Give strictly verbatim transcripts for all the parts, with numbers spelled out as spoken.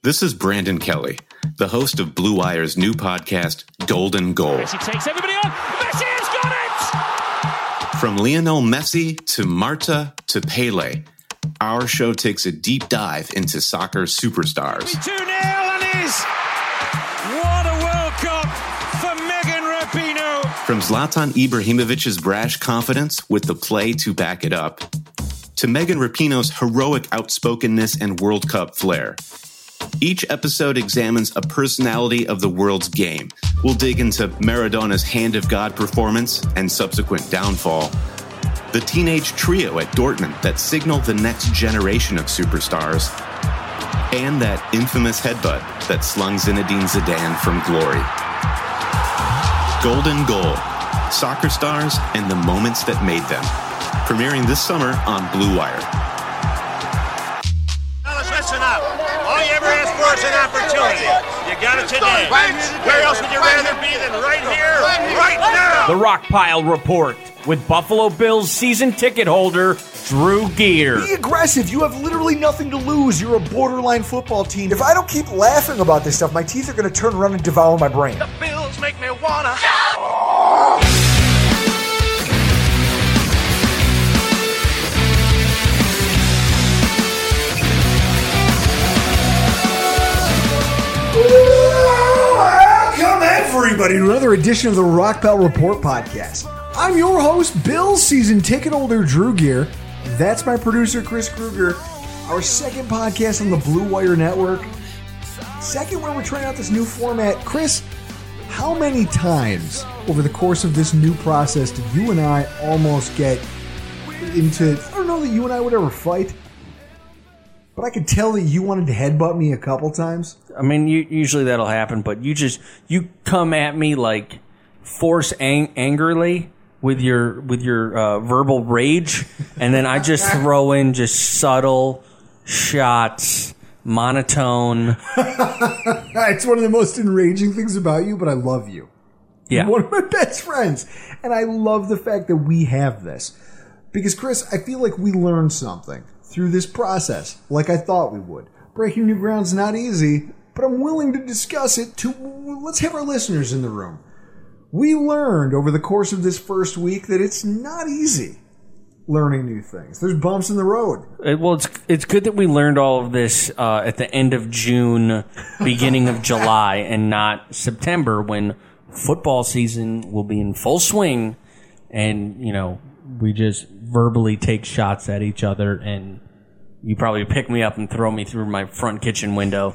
This is Brandon Kelly, the host of Blue Wire's new podcast, Golden Goal. Messi takes everybody on. Messi has got it! From Lionel Messi to Marta to Pele, our show takes a deep dive into soccer superstars. two nil and is. What a World Cup for Megan Rapinoe. From Zlatan Ibrahimovic's brash confidence with the play to back it up, to Megan Rapinoe's heroic outspokenness and World Cup flair. Each episode examines a personality of the world's game. We'll dig into Maradona's Hand of God performance and subsequent downfall, the teenage trio at Dortmund that signal the next generation of superstars, and that infamous headbutt that slung Zinedine Zidane from glory. Golden Goal, soccer stars and the moments that made them. Premiering this summer on Blue Wire. Fellas, listen up. All you ever asked for is an opportunity. You got it today. Where else would you rather be than right here, right now? The Rock Pile Report with Buffalo Bills season ticket holder Drew Gear. Be aggressive. You have literally nothing to lose. You're a borderline football team. If I don't keep laughing about this stuff, my teeth are going to turn around and devour my brain. The Bills make me wanna. Welcome everybody to another edition of the Rock Pile Report podcast. I'm your host, Bills season ticket holder Drew Gear. That's my producer, Chris Kruger. Our second podcast on the Blue Wire Network. Second where we're trying out this new format. Chris, how many times over the course of this new process did you and I almost get into, I don't know that you and I would ever fight, but I could tell that you wanted to headbutt me a couple times. I mean, you, usually that'll happen, but you just, you come at me like force ang- angrily with your with your uh, verbal rage, and then I just throw in just subtle shots, monotone. It's one of the most enraging things about you, but I love you. Yeah. You're one of my best friends. And I love the fact that we have this. Because, Chris, I feel like we learned something through this process, like I thought we would. Breaking new ground's not easy, but I'm willing to discuss it to, let's have our listeners in the room. We learned over the course of this first week that it's not easy learning new things. There's bumps in the road. It, well, it's it's good that we learned all of this uh, at the end of June, beginning of July, and not September when football season will be in full swing, and, you know, we just verbally take shots at each other, and you probably pick me up and throw me through my front kitchen window.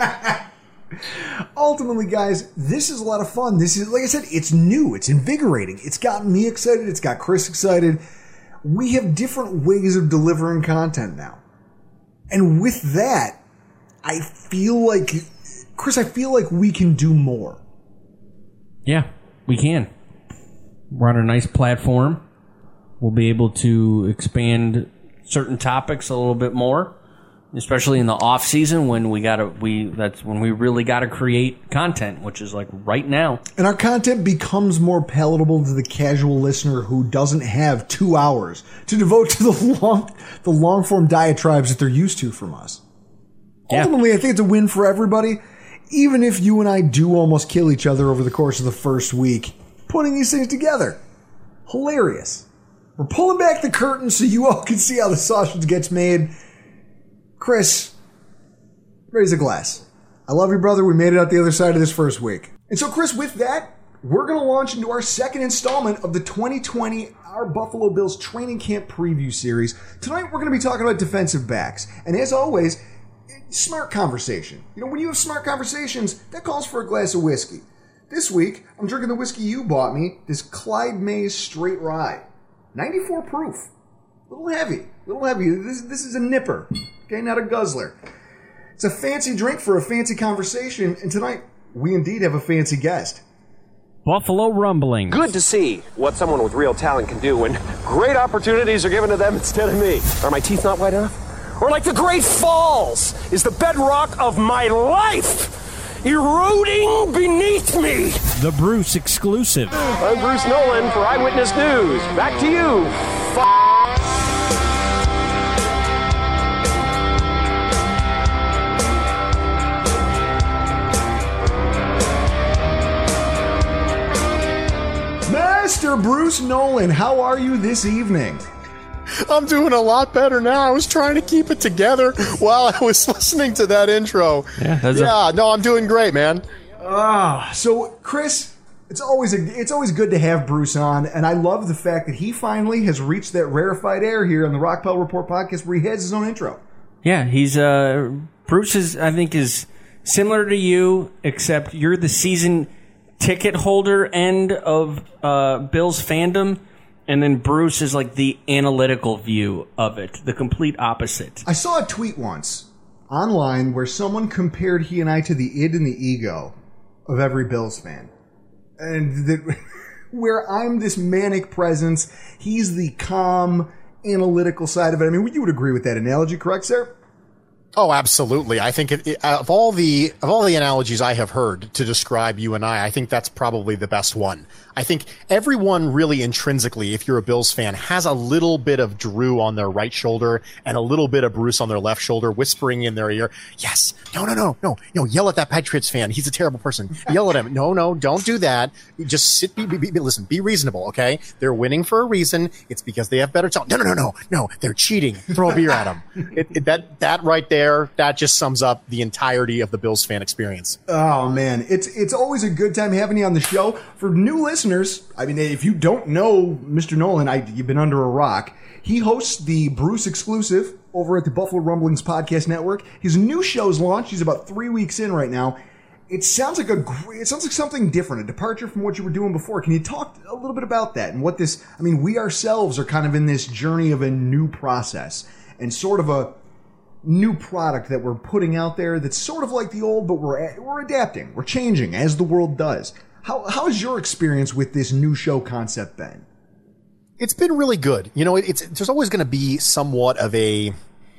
Ultimately, guys, this is a lot of fun. This is, like I said, it's new. It's invigorating. It's gotten me excited. It's got Chris excited. We have different ways of delivering content now. And with that, I feel like, Chris, I feel like we can do more. Yeah, we can. We're on a nice platform. We'll be able to expand certain topics a little bit more, especially in the off season when we gotta we that's when we really gotta create content, which is like right now. And our content becomes more palatable to the casual listener who doesn't have two hours to devote to the long the long form diatribes that they're used to from us. Yeah. Ultimately, I think it's a win for everybody, even if you and I do almost kill each other over the course of the first week putting these things together. Hilarious. We're pulling back the curtain so you all can see how the sausage gets made. Chris, raise a glass. I love you, brother. We made it out the other side of this first week. And so, Chris, with that, we're going to launch into our second installment of the twenty twenty Our Buffalo Bills Training Camp Preview Series. Tonight, we're going to be talking about defensive backs. And as always, smart conversation. You know, when you have smart conversations, that calls for a glass of whiskey. This week, I'm drinking the whiskey you bought me, this Clyde Mays Straight Rye. ninety-four proof. A little heavy. A little heavy. This, this is a nipper. Okay, not a guzzler. It's a fancy drink for a fancy conversation, and tonight we indeed have a fancy guest. Buffalo Rumbling. Good to see what someone with real talent can do when great opportunities are given to them instead of me. Are my teeth not white enough? Or like the Great Falls is the bedrock of my life, eroding beneath me. The Bruce exclusive. I'm Bruce Nolan for Eyewitness News. Back to you. F- Mister Bruce Nolan, how are you this evening? I'm doing a lot better now. I was trying to keep it together while I was listening to that intro. Yeah, that's yeah a- no, I'm doing great, man. Ah, so Chris, it's always a, it's always good to have Bruce on, and I love the fact that he finally has reached that rarefied air here on the Rockpile Report podcast where he has his own intro. Yeah, he's uh Bruce is I think is similar to you, except you're the season ticket holder end of uh, Bills fandom, and then Bruce is like the analytical view of it, the complete opposite. I saw a tweet once online where someone compared he and I to the id and the ego of every Bills fan. And that where I'm this manic presence, he's the calm, analytical side of it. I mean, you would agree with that analogy, correct, sir? Oh, absolutely. I think it, it, of all the of all the analogies I have heard to describe you and I, I think that's probably the best one. I think everyone really intrinsically, if you're a Bills fan, has a little bit of Drew on their right shoulder and a little bit of Bruce on their left shoulder, whispering in their ear, yes, no, no, no, no, no, yell at that Patriots fan. He's a terrible person. Yell at him. No, no, don't do that. Just sit, be, be, be, listen, be reasonable, okay? They're winning for a reason. It's because they have better talent. No, no, no, no, no, they're cheating. Throw a beer at them. It, it, that, that right there, that just sums up the entirety of the Bills fan experience. Oh, man. It's, it's always a good time having you on the show. For new listeners, I mean, if you don't know Mister Nolan, I, you've been under a rock. He hosts the Bruce exclusive over at the Buffalo Rumblings Podcast Network. His new show's launched. He's about three weeks in right now. It sounds like a great, it sounds like something different, a departure from what you were doing before. Can you talk a little bit about that and what this, I mean, we ourselves are kind of in this journey of a new process and sort of a new product that we're putting out there that's sort of like the old, but we're we're adapting, we're changing as the world does. How how has your experience with this new show concept been? It's been really good. You know, it, it's there's always going to be somewhat of a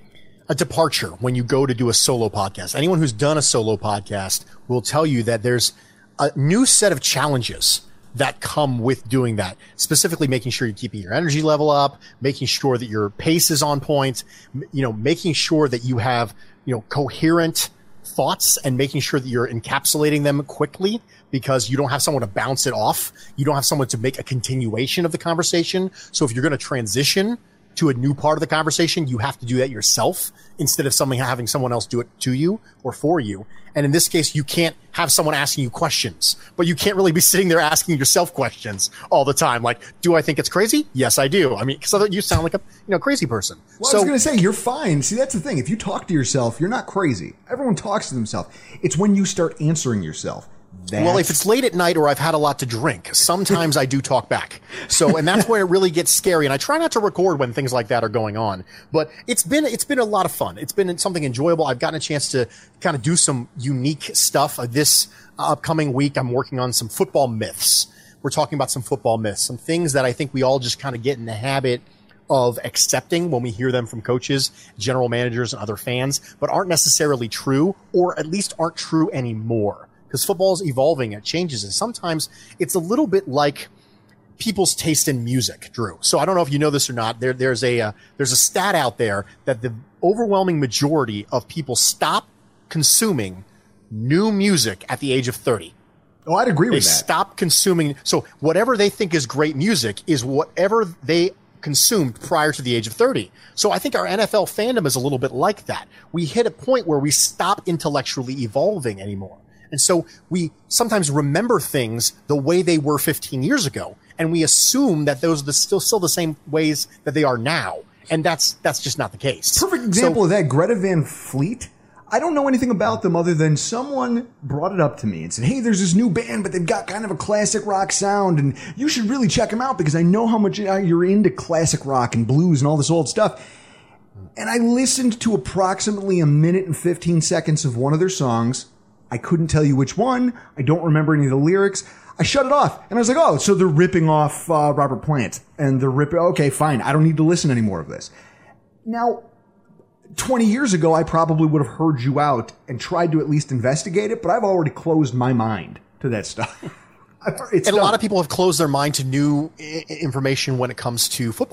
a departure when you go to do a solo podcast. Anyone who's done a solo podcast will tell you that there's a new set of challenges that come with doing that, specifically making sure you're keeping your energy level up, making sure that your pace is on point, you know, making sure that you have, you know, coherent thoughts and making sure that you're encapsulating them quickly because you don't have someone to bounce it off. You don't have someone to make a continuation of the conversation. So if you're going to transition to a new part of the conversation, you have to do that yourself instead of something having someone else do it to you or for you. And in this case, you can't have someone asking you questions, but you can't really be sitting there asking yourself questions all the time. Like, do I think it's crazy? Yes, I do. I mean, because you sound like a you know crazy person. Well, so, I was going to say, you're fine. See, that's the thing. If you talk to yourself, you're not crazy. Everyone talks to themselves. It's when you start answering yourself. That's... Well, if it's late at night or I've had a lot to drink, sometimes I do talk back. So, and that's where it really gets scary. And I try not to record when things like that are going on. But it's been, it's been a lot of fun. It's been something enjoyable. I've gotten a chance to kind of do some unique stuff. Uh, this upcoming week, I'm working on some football myths. We're talking about some football myths, some things that I think we all just kind of get in the habit of accepting when we hear them from coaches, general managers, and other fans, but aren't necessarily true, or at least aren't true anymore. Because football is evolving, it changes, and sometimes it's a little bit like people's taste in music, Drew. So I don't know if you know this or not. There, there's a uh, there's a stat out there that the overwhelming majority of people stop consuming new music at the age of thirty. Oh, I'd agree they with that. They stop consuming. So whatever they think is great music is whatever they consumed prior to the age of thirty. So I think our N F L fandom is a little bit like that. We hit a point where we stop intellectually evolving anymore. And so we sometimes remember things the way they were fifteen years ago, and we assume that those are the, still still the same ways that they are now. And that's that's just not the case. Perfect example so, of that, Greta Van Fleet. I don't know anything about them other than someone brought it up to me and said, hey, there's this new band, but they've got kind of a classic rock sound, and you should really check them out because I know how much you're into classic rock and blues and all this old stuff. And I listened to approximately a minute and fifteen seconds of one of their songs. I couldn't tell you which one. I don't remember any of the lyrics. I shut it off. And I was like, oh, so they're ripping off uh, Robert Plant. And they're ripping, okay, fine. I don't need to listen anymore of this. Now, twenty years ago, I probably would have heard you out and tried to at least investigate it, but I've already closed my mind to that stuff. It's and done. A lot of people have closed their mind to new I- information when it comes to football.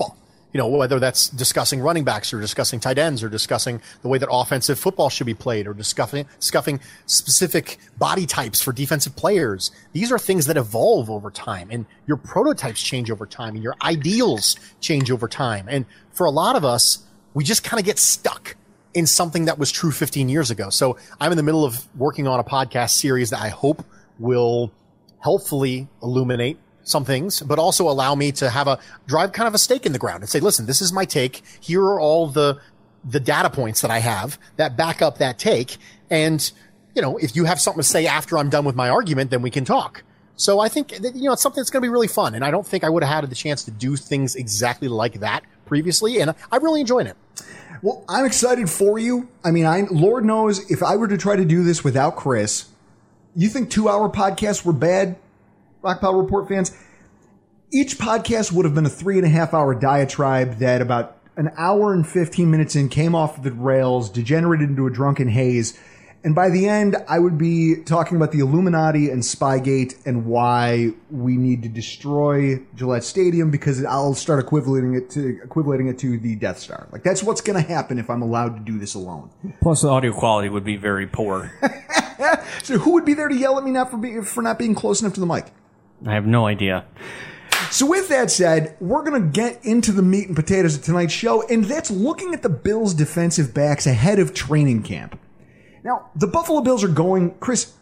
You know, whether that's discussing running backs or discussing tight ends or discussing the way that offensive football should be played or discussing, discussing specific body types for defensive players. These are things that evolve over time, and your prototypes change over time and your ideals change over time. And for a lot of us, we just kind of get stuck in something that was true fifteen years ago. So I'm in the middle of working on a podcast series that I hope will helpfully illuminate some things, but also allow me to have a drive kind of a stake in the ground and say, listen, this is my take. Here are all the, the data points that I have that back up that take. And, you know, if you have something to say after I'm done with my argument, then we can talk. So I think that, you know, it's something that's going to be really fun. And I don't think I would have had the chance to do things exactly like that previously. And I really enjoyed it. Well, I'm excited for you. I mean, I, Lord knows if I were to try to do this without Chris, you think two hour podcasts were bad? Rock Pile Report fans, each podcast would have been a three and a half hour diatribe that about an hour and fifteen minutes in came off the rails, degenerated into a drunken haze. And by the end, I would be talking about the Illuminati and Spygate and why we need to destroy Gillette Stadium because I'll start equating it to equating it to the Death Star. Like that's what's going to happen if I'm allowed to do this alone. Plus, the audio quality would be very poor. So who would be there to yell at me not for be, for not being close enough to the mic? I have no idea. So with that said, we're going to get into the meat and potatoes of tonight's show, and that's looking at the Bills' defensive backs ahead of training camp. Now, the Buffalo Bills are going, Chris,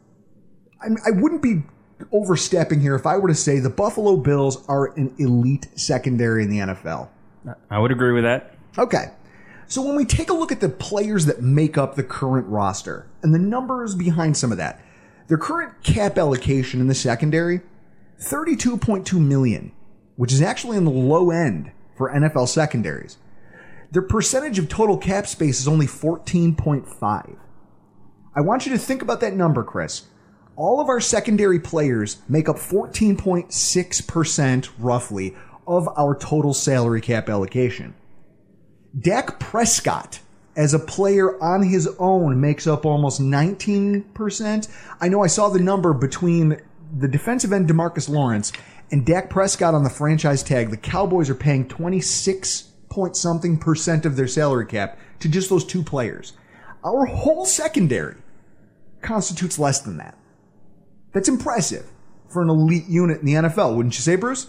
I, I wouldn't be overstepping here if I were to say the Buffalo Bills are an elite secondary in the N F L. I would agree with that. Okay. So when we take a look at the players that make up the current roster and the numbers behind some of that, their current cap allocation in the secondary, thirty-two point two million dollars, which is actually on the low end for N F L secondaries. Their percentage of total cap space is only fourteen point five. I want you to think about that number, Chris. All of our secondary players make up fourteen point six percent, roughly, of our total salary cap allocation. Dak Prescott, as a player on his own, makes up almost nineteen percent. I know I saw the number between the defensive end DeMarcus Lawrence and Dak Prescott on the franchise tag. The Cowboys are paying twenty-six point something percent of their salary cap to just those two players. Our whole secondary constitutes less than that. That's impressive for an elite unit in the N F L, wouldn't you say, Bruce?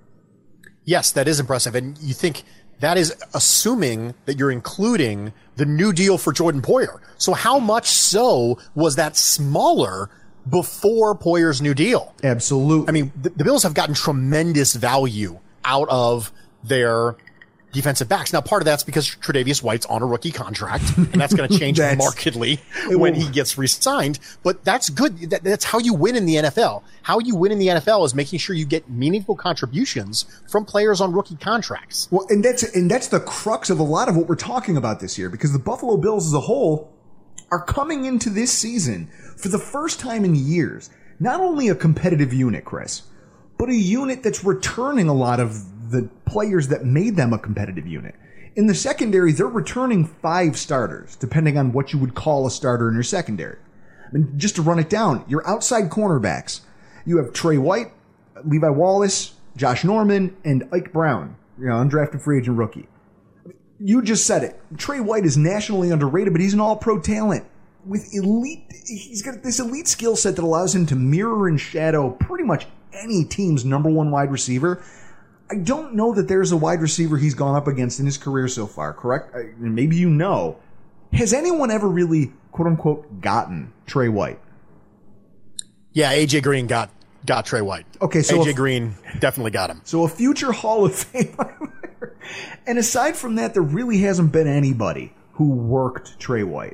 Yes, that is impressive. And you think that is assuming that you're including the new deal for Jordan Poyer. So how much so was that smaller before Poyer's new deal? Absolutely. I mean, the, the Bills have gotten tremendous value out of their defensive backs. Now, part of that's because Tre'Davious White's on a rookie contract, and that's going to change markedly when he gets re-signed. But that's good. That, that's how you win in the N F L. How you win in the N F L is making sure you get meaningful contributions from players on rookie contracts. Well, and that's and that's the crux of a lot of what we're talking about this year, because the Buffalo Bills as a whole are coming into this season for the first time in years, not only a competitive unit, Chris, but a unit that's returning a lot of the players that made them a competitive unit. In the secondary, they're returning five starters, depending on what you would call a starter in your secondary. I mean, just to run it down, your outside cornerbacks, you have Trey White, Levi Wallace, Josh Norman, and Ike Brown, you know, undrafted free agent rookie. You just said it. Trey White is nationally underrated, but he's an all-pro talent with elite. He's got this elite skill set that allows him to mirror and shadow pretty much any team's number one wide receiver. I don't know that there's a wide receiver he's gone up against in his career so far, correct? Maybe you know. Has anyone ever really, quote-unquote, gotten Trey White? Yeah, A J Green got got Trey White. Okay, so A J Green definitely got him. So a future Hall of Famer. And aside from that, there really hasn't been anybody who worked Trey White.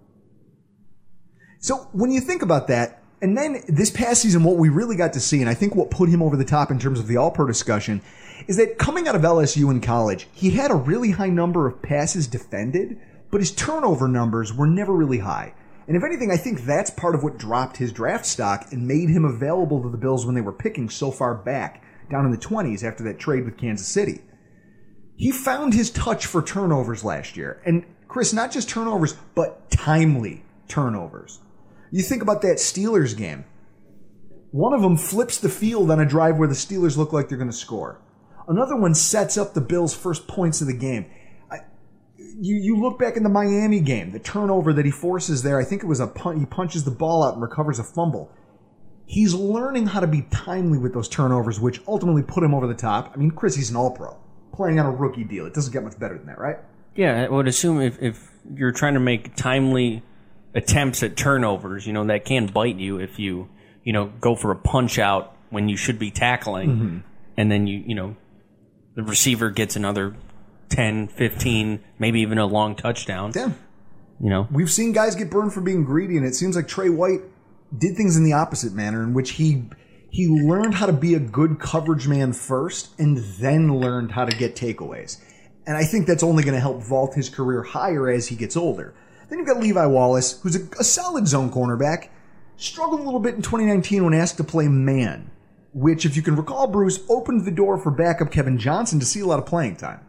So when you think about that, and then this past season, what we really got to see, and I think what put him over the top in terms of the All-Pro discussion, is that coming out of L S U in college, he had a really high number of passes defended, but his turnover numbers were never really high. And if anything, I think that's part of what dropped his draft stock and made him available to the Bills when they were picking so far back, down in the twenties after that trade with Kansas City. He found his touch for turnovers last year. And Chris, not just turnovers, but timely turnovers. You think about that Steelers game. One of them flips the field on a drive where the Steelers look like they're going to score. Another one sets up the Bills' first points of the game. I, you you look back in the Miami game, the turnover that he forces there. I think it was a punt. He punches the ball out and recovers a fumble. He's learning how to be timely with those turnovers, which ultimately put him over the top. I mean, Chris, he's an all-pro, playing on a rookie deal. It doesn't get much better than that, right? Yeah, I would assume if, if you're trying to make timely attempts at turnovers, you know, that can bite you if you, you know, go for a punch out when you should be tackling, mm-hmm. and then you, you know, the receiver gets another ten, fifteen, maybe even a long touchdown. Yeah. You know, we've seen guys get burned for being greedy, and it seems like Trey White did things in the opposite manner, in which he he learned how to be a good coverage man first and then learned how to get takeaways. And I think that's only going to help vault his career higher as he gets older. Then you've got Levi Wallace, who's a, a solid zone cornerback, struggled a little bit in twenty nineteen when asked to play man, which, if you can recall, Bruce, opened the door for backup Kevin Johnson to see a lot of playing time.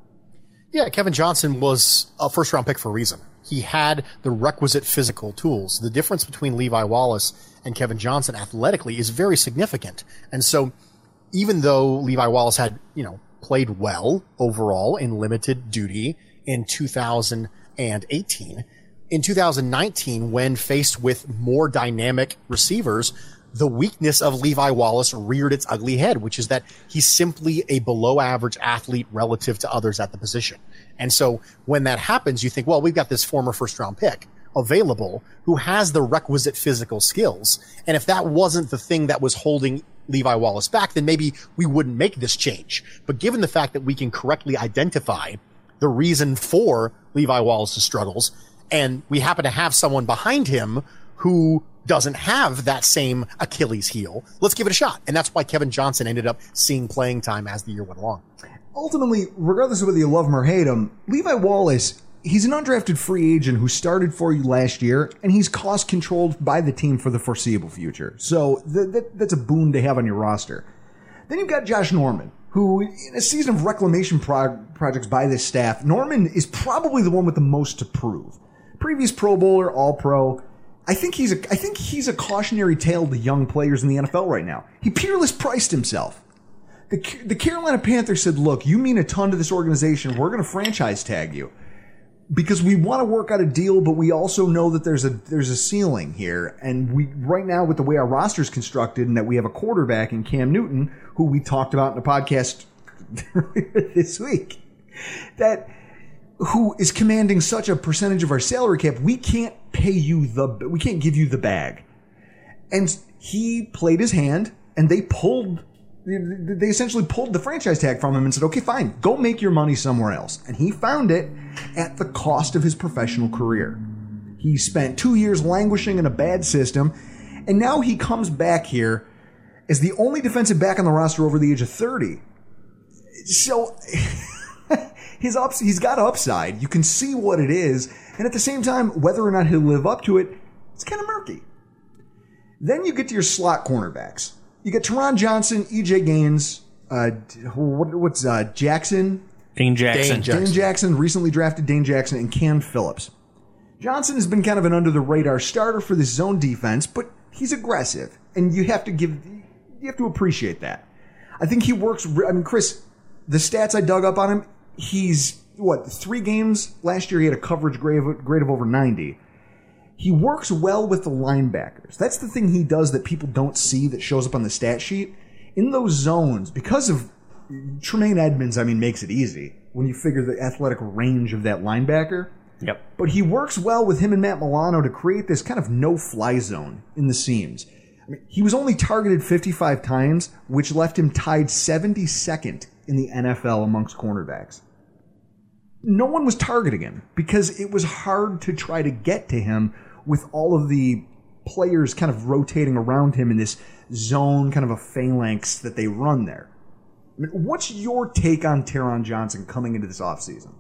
Yeah, Kevin Johnson was a first-round pick for a reason. He had the requisite physical tools. The difference between Levi Wallace and Kevin Johnson athletically is very significant. And so even though Levi Wallace had, you know, played well overall in limited duty in two thousand eighteen, in two thousand nineteen, when faced with more dynamic receivers, the weakness of Levi Wallace reared its ugly head, which is that he's simply a below average athlete relative to others at the position. And so when that happens, you think, well, we've got this former first round pick available who has the requisite physical skills. And if that wasn't the thing that was holding Levi Wallace back, then maybe we wouldn't make this change. But given the fact that we can correctly identify the reason for Levi Wallace's struggles, and we happen to have someone behind him who doesn't have that same Achilles heel, let's give it a shot. And that's why Kevin Johnson ended up seeing playing time as the year went along. Ultimately, regardless of whether you love him or hate him, Levi Wallace, he's an undrafted free agent who started for you last year, and he's cost-controlled by the team for the foreseeable future. So th- th- that's a boon to have on your roster. Then you've got Josh Norman, who, in a season of reclamation pro- projects by this staff, Norman is probably the one with the most to prove. Previous Pro Bowler, All-Pro. I think he's a, I think he's a cautionary tale to young players in the N F L right now. He peerless priced himself. The, the Carolina Panthers said, look, you mean a ton to this organization. We're going to franchise tag you because we want to work out a deal, but we also know that there's a there's a ceiling here. And we right now, with the way our roster is constructed and that we have a quarterback in Cam Newton, who we talked about in a podcast this week, that who is commanding such a percentage of our salary cap, we can't pay you the, we can't give you the bag. And he played his hand, and they pulled, they essentially pulled the franchise tag from him and said, okay, fine, go make your money somewhere else. And he found it at the cost of his professional career. He spent two years languishing in a bad system, and now he comes back here as the only defensive back on the roster over the age of thirty. So his ups, he's got upside. You can see what it is. And at the same time, whether or not he'll live up to it, it's kind of murky. Then you get to your slot cornerbacks. You get Teron Johnson, E J Gaines, uh, what, what's uh, Jackson? Dane Jackson. Dane Jackson. Dane Jackson, recently drafted Dane Jackson, and Cam Phillips. Johnson has been kind of an under-the-radar starter for this zone defense, but he's aggressive, and you have to give, you have to appreciate that. I think he works. I mean, Chris, the stats I dug up on him, he's what three games last year he had a coverage grade of, grade of over ninety. He works well with the linebackers. That's the thing he does that people don't see that shows up on the stat sheet. In those zones, because of Tremaine Edmonds, I mean, makes it easy when you figure the athletic range of that linebacker. Yep. But he works well with him and Matt Milano to create this kind of no-fly zone in the seams. I mean, he was only targeted fifty-five times, which left him tied seventy-second in the N F L amongst cornerbacks. No one was targeting him because it was hard to try to get to him with all of the players kind of rotating around him in this zone, kind of a phalanx that they run there. I mean, what's your take on Teron Johnson coming into this offseason?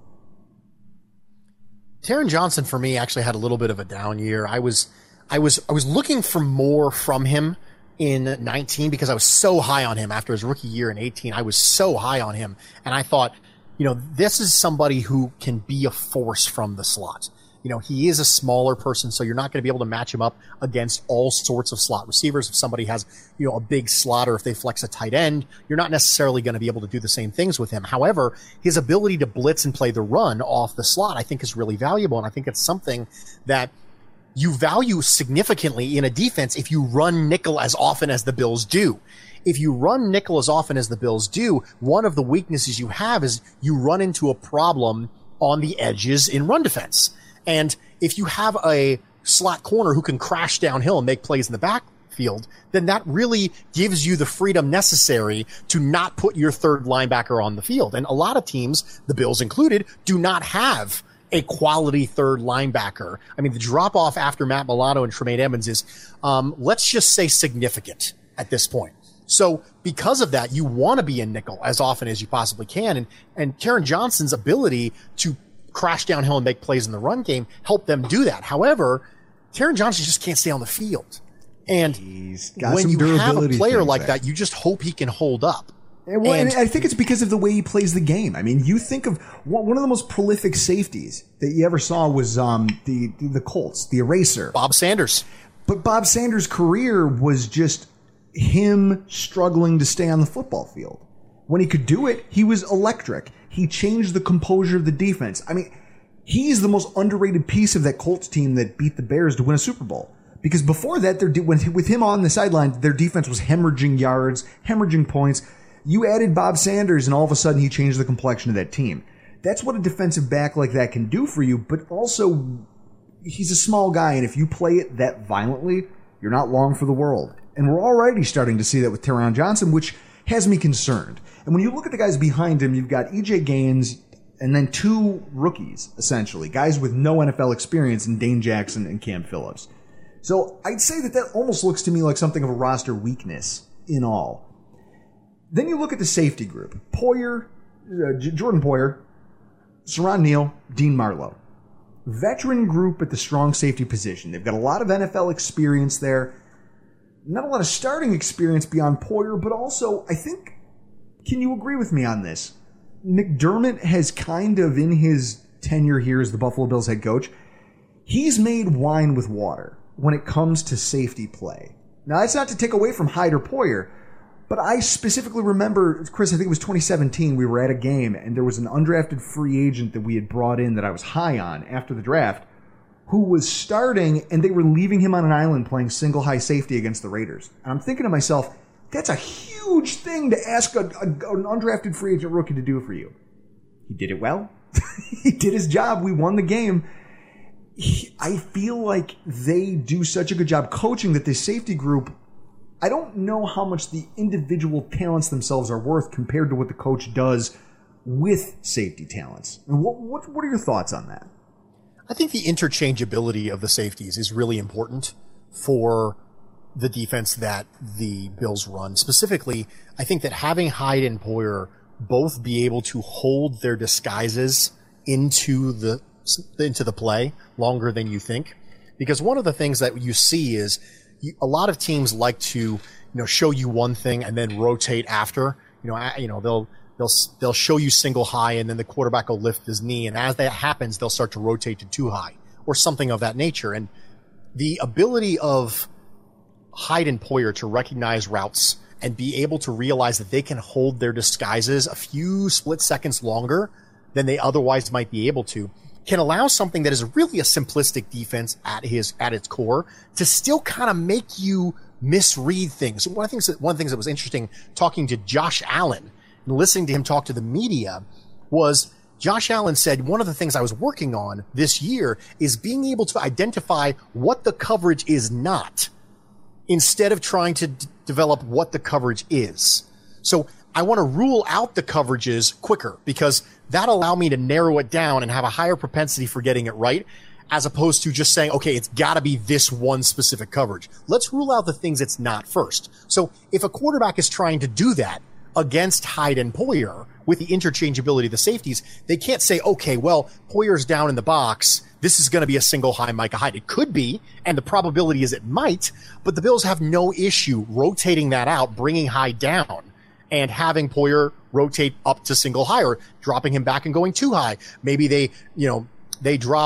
Teron Johnson for me actually had a little bit of a down year. I was, I was, I was looking for more from him in nineteen because I was so high on him after his rookie year in eighteen. I was so high on him, and I thought, you know, this is somebody who can be a force from the slot. You know, he is a smaller person, so you're not going to be able to match him up against all sorts of slot receivers. If somebody has, you know, a big slot or if they flex a tight end, you're not necessarily going to be able to do the same things with him. However, his ability to blitz and play the run off the slot, I think, is really valuable. And I think it's something that you value significantly in a defense if you run nickel as often as the Bills do. If you run nickel as often as the Bills do, one of the weaknesses you have is you run into a problem on the edges in run defense. And if you have a slot corner who can crash downhill and make plays in the backfield, then that really gives you the freedom necessary to not put your third linebacker on the field. And a lot of teams, the Bills included, do not have a quality third linebacker. I mean, the drop off after Matt Milano and Tremaine Edmonds is, um, let's just say significant at this point. So because of that, you want to be in nickel as often as you possibly can. And, and Taron Johnson's ability to crash downhill and make plays in the run game help them do that. However, Taron Johnson just can't stay on the field. And when you have a player like that, you just hope he can hold up. Well, and, and I think it's because of the way he plays the game. I mean, you think of one of the most prolific safeties that you ever saw was um, the the Colts, the eraser. Bob Sanders. But Bob Sanders' career was just him struggling to stay on the football field. When he could do it, he was electric. He changed the composure of the defense. I mean, he's the most underrated piece of that Colts team that beat the Bears to win a Super Bowl. Because before that, their de- when, with him on the sideline, their defense was hemorrhaging yards, hemorrhaging points. You added Bob Sanders, and all of a sudden he changed the complexion of that team. That's what a defensive back like that can do for you, but also he's a small guy, and if you play it that violently, you're not long for the world. And we're already starting to see that with Taron Johnson, which has me concerned. And when you look at the guys behind him, you've got E J Gaines and then two rookies, essentially, guys with no N F L experience in Dane Jackson and Cam Phillips. So I'd say that that almost looks to me like something of a roster weakness in all. Then you look at the safety group. Poyer, uh, J- Jordan Poyer, Siran Neal, Dean Marlowe. Veteran group at the strong safety position. They've got a lot of N F L experience there. Not a lot of starting experience beyond Poyer, but also, I think, can you agree with me on this? McDermott has kind of, in his tenure here as the Buffalo Bills head coach, he's made wine with water when it comes to safety play. Now, that's not to take away from Hyde or Poyer, but I specifically remember, Chris, I think it was twenty seventeen, we were at a game, and there was an undrafted free agent that we had brought in that I was high on after the draft, who was starting, and they were leaving him on an island playing single high safety against the Raiders. And I'm thinking to myself, that's a huge thing to ask a, a, an undrafted free agent rookie to do for you. He did it well. He did his job. We won the game. He, I feel like they do such a good job coaching that this safety group, I don't know how much the individual talents themselves are worth compared to what the coach does with safety talents. And what, what, what are your thoughts on that? I think the interchangeability of the safeties is really important for the defense that the Bills run. Specifically, I think that having Hyde and Poyer both be able to hold their disguises into the into the play longer than you think. Because one of the things that you see is you, a lot of teams like to, you know, show you one thing and then rotate after. You know, you know, they'll They'll they'll show you single high, and then the quarterback will lift his knee, and as that happens, they'll start to rotate to two high or something of that nature. And the ability of Hyde and Poyer to recognize routes and be able to realize that they can hold their disguises a few split seconds longer than they otherwise might be able to can allow something that is really a simplistic defense at his at its core to still kind of make you misread things. One of the things that, one of the things that was interesting talking to Josh Allen and listening to him talk to the media was Josh Allen said, one of the things I was working on this year is being able to identify what the coverage is not instead of trying to d- develop what the coverage is. So I want to rule out the coverages quicker because that'll allow me to narrow it down and have a higher propensity for getting it right, as opposed to just saying, okay, it's got to be this one specific coverage. Let's rule out the things it's not first. So if a quarterback is trying to do that against Hyde and Poyer with the interchangeability of the safeties, they can't say, okay, well, Poyer's down in the box. This is going to be a single high Micah Hyde. It could be, and the probability is it might, but the Bills have no issue rotating that out, bringing Hyde down, and having Poyer rotate up to single high or dropping him back and going too high. Maybe they, you know, they drop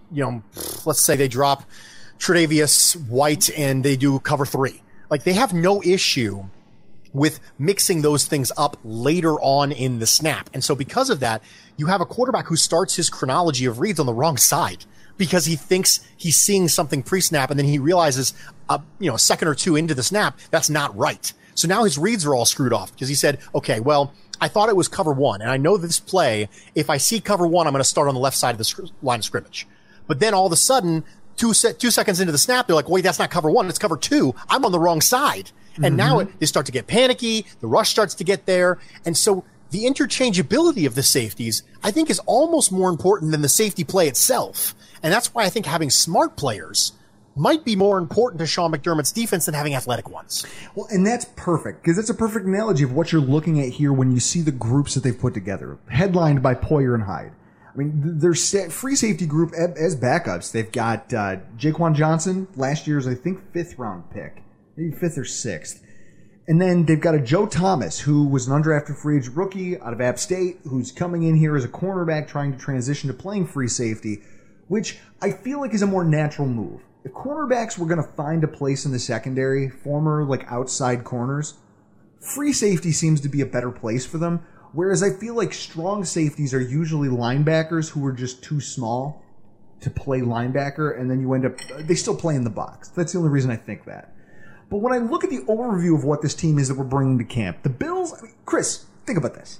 you know, let's say they drop Tre'Davious White and they do cover three. Like, they have no issue with mixing those things up later on in the snap. And so because of that, you have a quarterback who starts his chronology of reads on the wrong side because he thinks he's seeing something pre-snap and then he realizes, uh, you know, a second or two into the snap, that's not right. So now his reads are all screwed off because he said, okay, well, I thought it was cover one, and I know this play, if I see cover one, I'm going to start on the left side of the sc- line of scrimmage. But then all of a sudden, two se- two seconds into the snap, they're like, wait, that's not cover one, it's cover two. I'm on the wrong side. And mm-hmm. now it, they start to get panicky, the rush starts to get there, and so the interchangeability of the safeties, I think, is almost more important than the safety play itself. And that's why I think having smart players might be more important to Sean McDermott's defense than having athletic ones. Well, and that's perfect, because that's a perfect analogy of what you're looking at here when you see the groups that they've put together, headlined by Poyer and Hyde. I mean, their free safety group as backups, they've got uh, Jaquan Johnson, last year's, I think, fifth round pick, maybe fifth or sixth. And then they've got a Joe Thomas, who was an undrafted free agent rookie out of App State, who's coming in here as a cornerback trying to transition to playing free safety, which I feel like is a more natural move. If cornerbacks were going to find a place in the secondary, former like outside corners, free safety seems to be a better place for them. Whereas I feel like strong safeties are usually linebackers who are just too small to play linebacker, and then you end up, they still play in the box. That's the only reason I think that. But when I look at the overview of what this team is that we're bringing to camp, the Bills, I mean, Chris, think about this.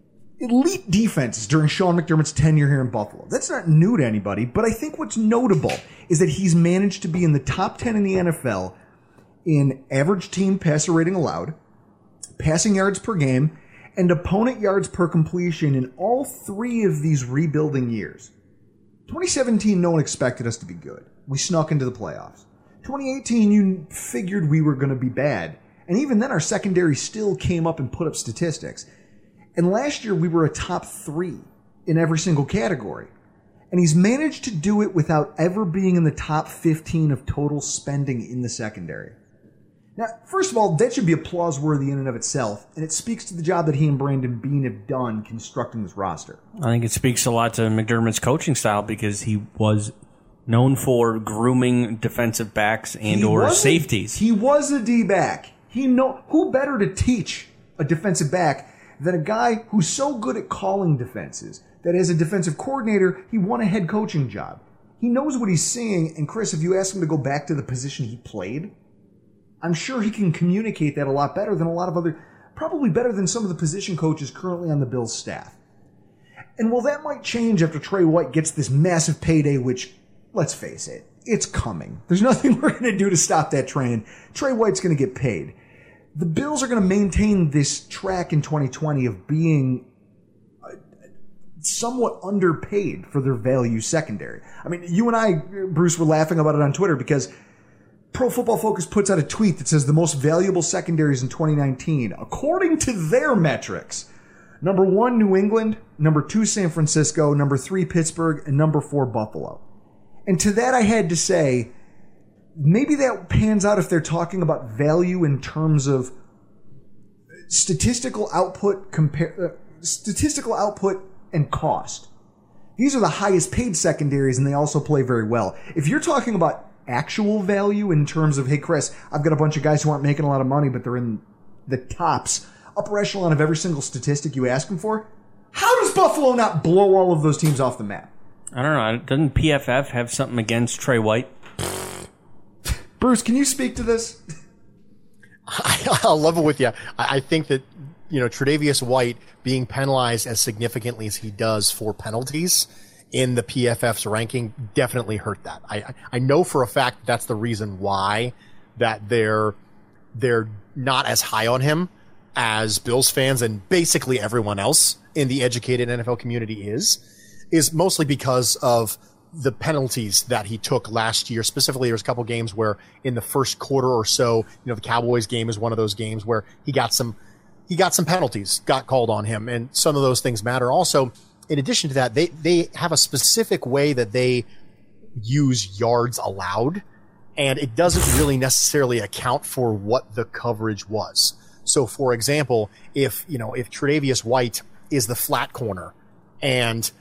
Elite defenses during Sean McDermott's tenure here in Buffalo. That's not new to anybody, but I think what's notable is that he's managed to be in the top ten in the N F L in average team passer rating allowed, passing yards per game, and opponent yards per completion in all three of these rebuilding years. twenty seventeen, no one expected us to be good. We snuck into the playoffs. twenty eighteen, you figured we were going to be bad. And even then, our secondary still came up and put up statistics. And last year, we were a top three in every single category. And he's managed to do it without ever being in the top fifteen of total spending in the secondary. Now, first of all, that should be applause-worthy in and of itself, and it speaks to the job that he and Brandon Beane have done constructing this roster. I think it speaks a lot to McDermott's coaching style because he was known for grooming defensive backs and he or safeties. He was a D-back. He know who better to teach a defensive back than a guy who's so good at calling defenses that as a defensive coordinator, he won a head coaching job. He knows what he's seeing, and Chris, if you ask him to go back to the position he played, I'm sure he can communicate that a lot better than a lot of other, probably better than some of the position coaches currently on the Bills staff. And while that might change after Trey White gets this massive payday, which, let's face it, it's coming. There's nothing we're going to do to stop that train. Trey White's going to get paid. The Bills are going to maintain this track in twenty twenty of being somewhat underpaid for their value secondary. I mean, you and I, Bruce, were laughing about it on Twitter because Pro Football Focus puts out a tweet that says the most valuable secondaries in twenty nineteen, according to their metrics. Number one, New England. Number two, San Francisco. Number three, Pittsburgh. And number four, Buffalo. And to that I had to say, maybe that pans out if they're talking about value in terms of statistical output, compare, uh, statistical output and cost. These are the highest paid secondaries, and they also play very well. If you're talking about actual value in terms of, hey, Chris, I've got a bunch of guys who aren't making a lot of money, but they're in the tops, upper echelon of every single statistic you ask them for, how does Buffalo not blow all of those teams off the map? I don't know. Doesn't P F F have something against Trey White? Bruce, can you speak to this? I, I'll level with you. I, I think that, you know, Tre'Davious White being penalized as significantly as he does for penalties in the P F F's ranking definitely hurt that. I, I know for a fact that's the reason why that they're, they're not as high on him as Bills fans and basically everyone else in the educated N F L community is, is mostly because of the penalties that he took last year. Specifically, there was a couple games where in the first quarter or so, you know, the Cowboys game is one of those games where he got some, he got some penalties got called on him, and some of those things matter. Also, in addition to that, they, they have a specific way that they use yards allowed, and it doesn't really necessarily account for what the coverage was. So, for example, if, you know, if Tre'Davious White is the flat corner and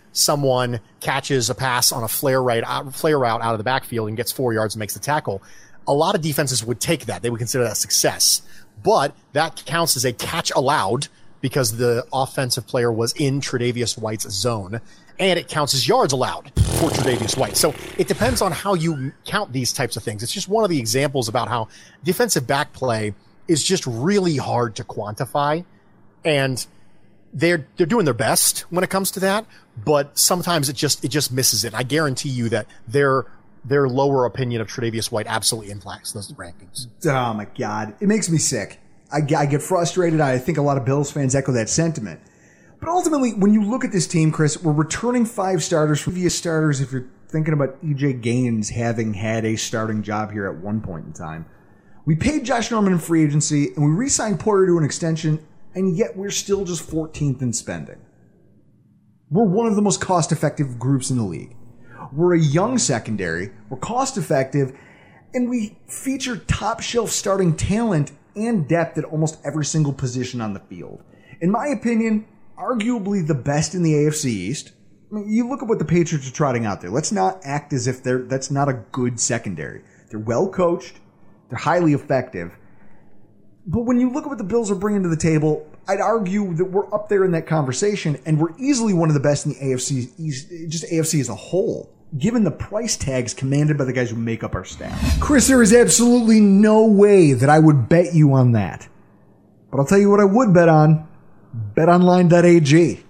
someone catches a pass on a flare right out, flare route out of the backfield and gets four yards and makes the tackle, a lot of defenses would take that. They would consider that success. But that counts as a catch allowed because the offensive player was in Tre'Davious White's zone, and it counts as yards allowed for Tre'Davious White. So it depends on how you count these types of things. It's just one of the examples about how defensive back play is just really hard to quantify, and they're they're doing their best when it comes to that, but sometimes it just it just misses it. I guarantee you that their their lower opinion of Tre'Davious White absolutely impacts those rankings. Oh my God, it makes me sick. I, I get frustrated. I think a lot of Bills fans echo that sentiment. But ultimately, when you look at this team, Chris, we're returning five starters, previous starters. If you're thinking about E J Gaines having had a starting job here at one point in time, we paid Josh Norman in free agency, and we re-signed Poyer to an extension, and yet we're still just fourteenth in spending. We're one of the most cost-effective groups in the league. We're a young secondary, we're cost-effective, and we feature top-shelf starting talent and depth at almost every single position on the field. In my opinion, arguably the best in the A F C East. I mean, you look at what the Patriots are trotting out there. Let's not act as if they're that's not a good secondary. They're well coached. They're highly effective. But when you look at what the Bills are bringing to the table, I'd argue that we're up there in that conversation, and we're easily one of the best in the A F C East, just A F C as a whole, given the price tags commanded by the guys who make up our staff. Chris, there is absolutely no way that I would bet you on that. But I'll tell you what I would bet on. bet online dot a g.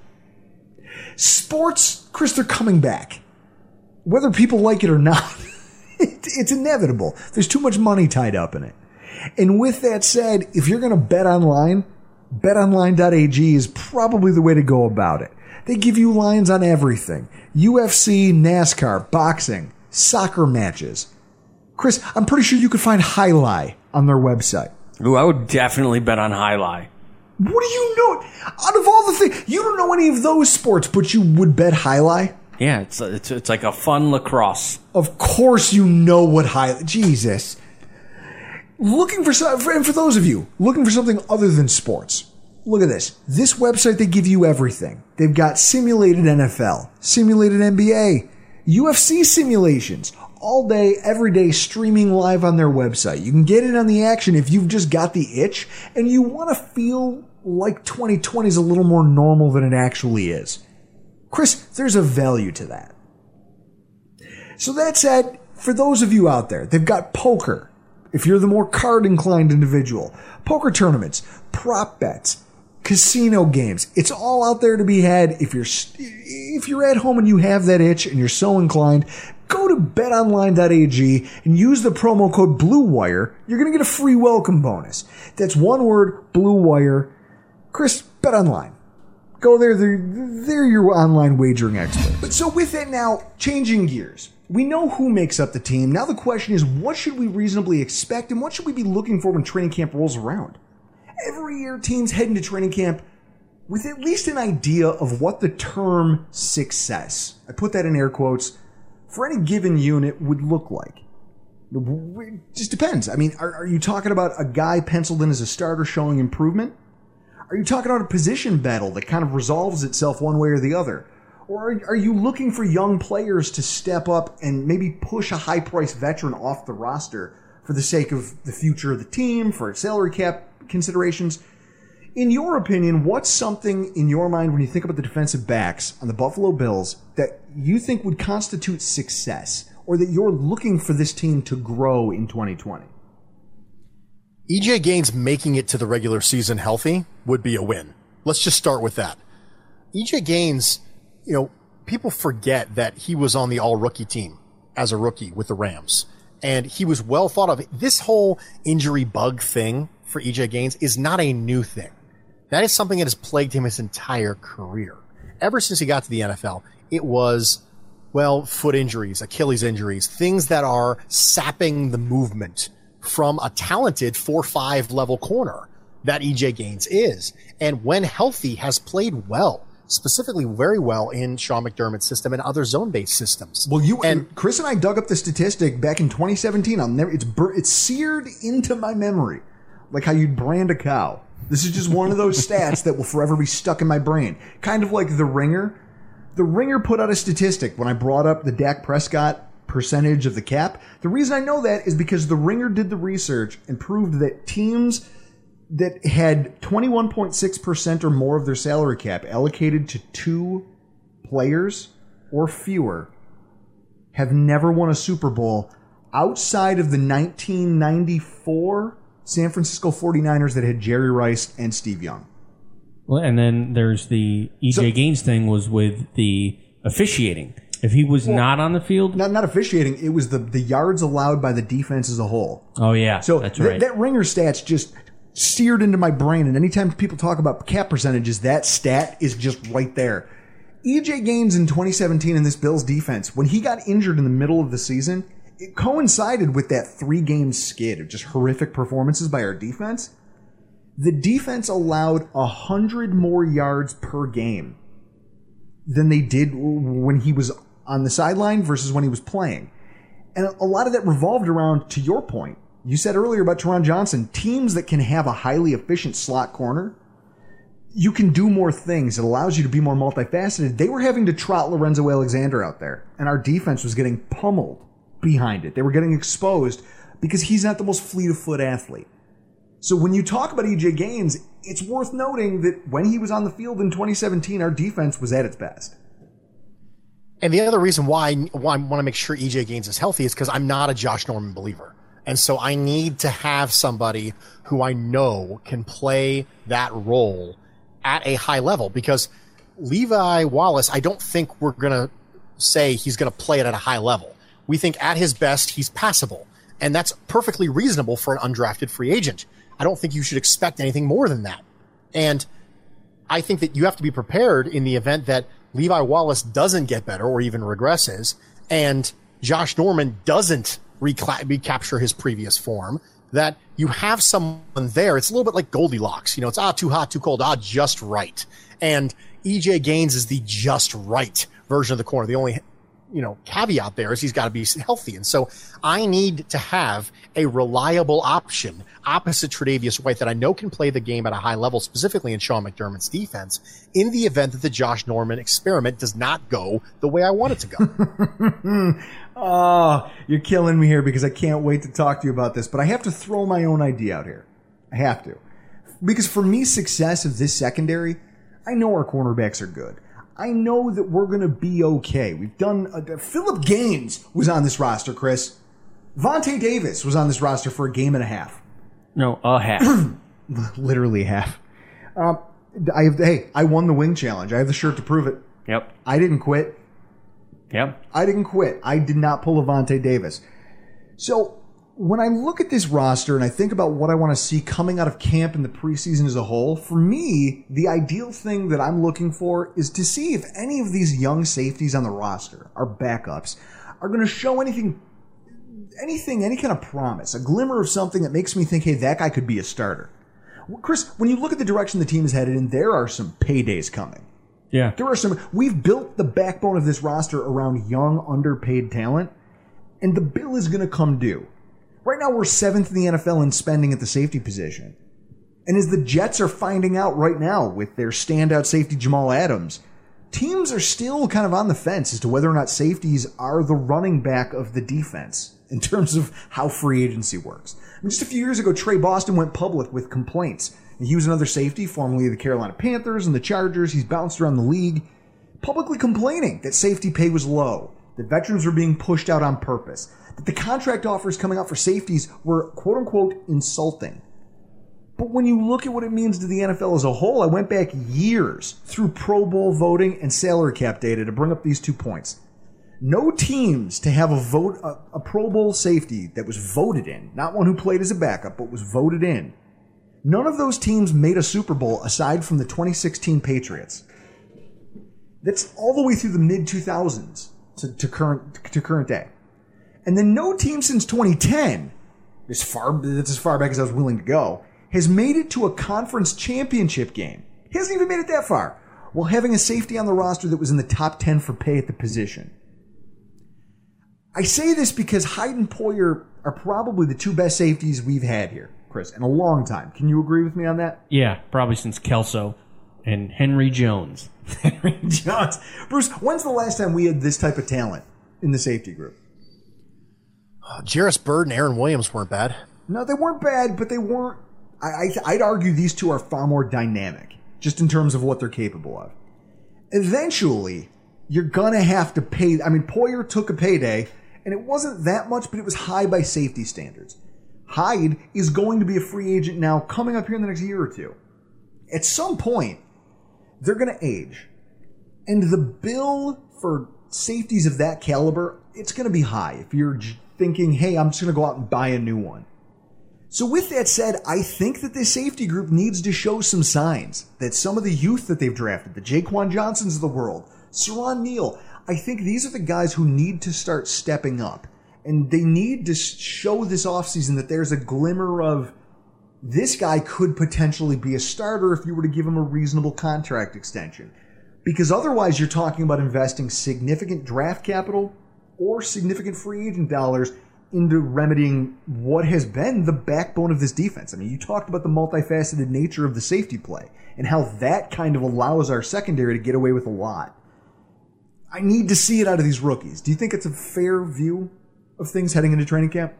Sports, Chris, they're coming back. Whether people like it or not, it, it's inevitable. There's too much money tied up in it. And with that said, if you're going to bet online, bet online dot a g is probably the way to go about it. They give you lines on everything. U F C, NASCAR, boxing, soccer matches. Chris, I'm pretty sure you could find Highlight on their website. Ooh, I would definitely bet on Highlight. What do you know? Out of all the things, you don't know any of those sports, but you would bet Highlight? Yeah, it's it's it's like a fun lacrosse. Of course you know what Highlight... Jesus. Looking for some, and for those of you looking for something other than sports, look at this. This website, they give you everything. They've got simulated N F L, simulated N B A, U F C simulations, all day, every day, streaming live on their website. You can get in on the action if you've just got the itch and you want to feel like twenty twenty is a little more normal than it actually is. Chris, there's a value to that. So that said, for those of you out there, they've got poker. If you're the more card-inclined individual, poker tournaments, prop bets, casino games, it's all out there to be had. If you're if you're at home and you have that itch and you're so inclined, go to bet online dot a g and use the promo code BlueWire. You're going to get a free welcome bonus. That's one word, BlueWire. Chris, BetOnline. Go there. They're, they're your online wagering expert. But so with that now, changing gears. We know who makes up the team. Now the question is, what should we reasonably expect and what should we be looking for when training camp rolls around? Every year, teams head into training camp with at least an idea of what the term success, I put that in air quotes, for any given unit would look like. It just depends. I mean, are, are you talking about a guy penciled in as a starter showing improvement? Are you talking about a position battle that kind of resolves itself one way or the other? Or are you looking for young players to step up and maybe push a high-priced veteran off the roster for the sake of the future of the team, for salary cap considerations? In your opinion, what's something in your mind when you think about the defensive backs on the Buffalo Bills that you think would constitute success, or that you're looking for this team to grow in twenty twenty? E J Gaines making it to the regular season healthy would be a win. Let's just start with that. E J Gaines, you know, people forget that he was on the all-rookie team as a rookie with the Rams, and he was well thought of. This whole injury bug thing for E J Gaines is not a new thing. That is something that has plagued him his entire career. Ever since he got to the N F L, it was, well, foot injuries, Achilles injuries, things that are sapping the movement from a talented four five level corner that E J Gaines is. And when healthy, has played well, specifically very well in Sean McDermott's system and other zone-based systems. Well, you and, and Chris and I dug up the statistic back in twenty seventeen. I'll never. It's bur- it's seared into my memory, like how you'd brand a cow. This is just one of those stats that will forever be stuck in my brain. Kind of like The Ringer. The The Ringer put out a statistic when I brought up the Dak Prescott percentage of the cap. The reason I know that is because the Ringer did the research and proved that teams that had twenty-one point six percent or more of their salary cap allocated to two players or fewer have never won a Super Bowl outside of the nineteen ninety-four San Francisco forty-niners that had Jerry Rice and Steve Young. Well, and then there's the E J so, Gaines thing was with the officiating. If he was well, not on the field? Not not officiating. It was the, the yards allowed by the defense as a whole. Oh, yeah. So that's th- right. that Ringer stats just seared into my brain. And anytime people talk about cap percentages, that stat is just right there. E J Gaines in twenty seventeen in this Bills defense, when he got injured in the middle of the season, it coincided with that three-game skid of just horrific performances by our defense. The defense allowed one hundred more yards per game than they did when he was on the sideline versus when he was playing. And a lot of that revolved around, to your point, you said earlier about Teron Johnson, teams that can have a highly efficient slot corner, you can do more things. It allows you to be more multifaceted. They were having to trot Lorenzo Alexander out there, and our defense was getting pummeled behind it. They were getting exposed because he's not the most fleet-of-foot athlete. So when you talk about E J Gaines, it's worth noting that when he was on the field in twenty seventeen, our defense was at its best. And the other reason why, why I want to make sure E J Gaines is healthy is because I'm not a Josh Norman believer. And so I need to have somebody who I know can play that role at a high level, because Levi Wallace, I don't think we're going to say he's going to play it at a high level. We think at his best, he's passable. And that's perfectly reasonable for an undrafted free agent. I don't think you should expect anything more than that. And I think that you have to be prepared in the event that Levi Wallace doesn't get better or even regresses, and Josh Norman doesn't recla- recapture his previous form, that you have someone there. It's a little bit like Goldilocks. You know, it's ah, too hot, too cold, ah, just right. And E J Gaines is the just right version of the corner. The only, you know, caveat there is he's got to be healthy. And so I need to have a reliable option opposite Tre'Davious White that I know can play the game at a high level, specifically in Sean McDermott's defense, in the event that the Josh Norman experiment does not go the way I want it to go. Oh, you're killing me here because I can't wait to talk to you about this, but I have to throw my own idea out here. I have to. Because for me, success of this secondary, I know our cornerbacks are good. I know that we're going to be okay. We've done... Uh, Philip Gaines was on this roster, Chris. Vontae Davis was on this roster for a game and a half. No, a half. Literally half. Um, I have, hey, I won the wing challenge. I have the shirt to prove it. Yep. I didn't quit. Yep. I didn't quit. I did not pull a Vontae Davis. So when I look at this roster and I think about what I want to see coming out of camp in the preseason as a whole, for me, the ideal thing that I'm looking for is to see if any of these young safeties on the roster, our backups, are going to show anything, anything, any kind of promise, a glimmer of something that makes me think, hey, that guy could be a starter. Chris, when you look at the direction the team is headed in, there are some paydays coming. Yeah. There are some. We've built the backbone of this roster around young, underpaid talent, and the bill is going to come due. Right now, we're seventh in the N F L in spending at the safety position. And as the Jets are finding out right now with their standout safety Jamal Adams, teams are still kind of on the fence as to whether or not safeties are the running back of the defense in terms of how free agency works. I mean, just a few years ago, Trey Boston went public with complaints. And he was another safety, formerly of the Carolina Panthers and the Chargers. He's bounced around the league, publicly complaining that safety pay was low, that veterans were being pushed out on purpose, that the contract offers coming out for safeties were quote-unquote insulting. But when you look at what it means to the N F L as a whole, I went back years through Pro Bowl voting and salary cap data to bring up these two points. No teams to have a vote, a, a Pro Bowl safety that was voted in, not one who played as a backup, but was voted in. None of those teams made a Super Bowl aside from the twenty sixteen Patriots. That's all the way through the mid two thousands to, to current to current day. And then no team since twenty ten, as far that's as far back as I was willing to go, has made it to a conference championship game. He hasn't even made it that far, while having a safety on the roster that was in the top ten for pay at the position. I say this because Hyde and Poyer are probably the two best safeties we've had here, Chris, in a long time. Can you agree with me on that? Yeah, probably since Kelso. And Henry Jones. Henry Jones. Bruce, when's the last time we had this type of talent in the safety group? Uh, Jarris Byrd and Aaron Williams weren't bad. No, they weren't bad, but they weren't... I, I, I'd argue these two are far more dynamic, just in terms of what they're capable of. Eventually, you're going to have to pay... I mean, Poyer took a payday, and it wasn't that much, but it was high by safety standards. Hyde is going to be a free agent now coming up here in the next year or two. At some point, they're going to age. And the bill for safeties of that caliber, it's going to be high if you're thinking, hey, I'm just going to go out and buy a new one. So with that said, I think that this safety group needs to show some signs that some of the youth that they've drafted, the Jaquan Johnsons of the world, Saron Neal, I think these are the guys who need to start stepping up. And they need to show this offseason that there's a glimmer of this guy could potentially be a starter if you were to give him a reasonable contract extension. Because otherwise you're talking about investing significant draft capital or significant free agent dollars into remedying what has been the backbone of this defense. I mean, you talked about the multifaceted nature of the safety play and how that kind of allows our secondary to get away with a lot. I need to see it out of these rookies. Do you think it's a fair view of things heading into training camp?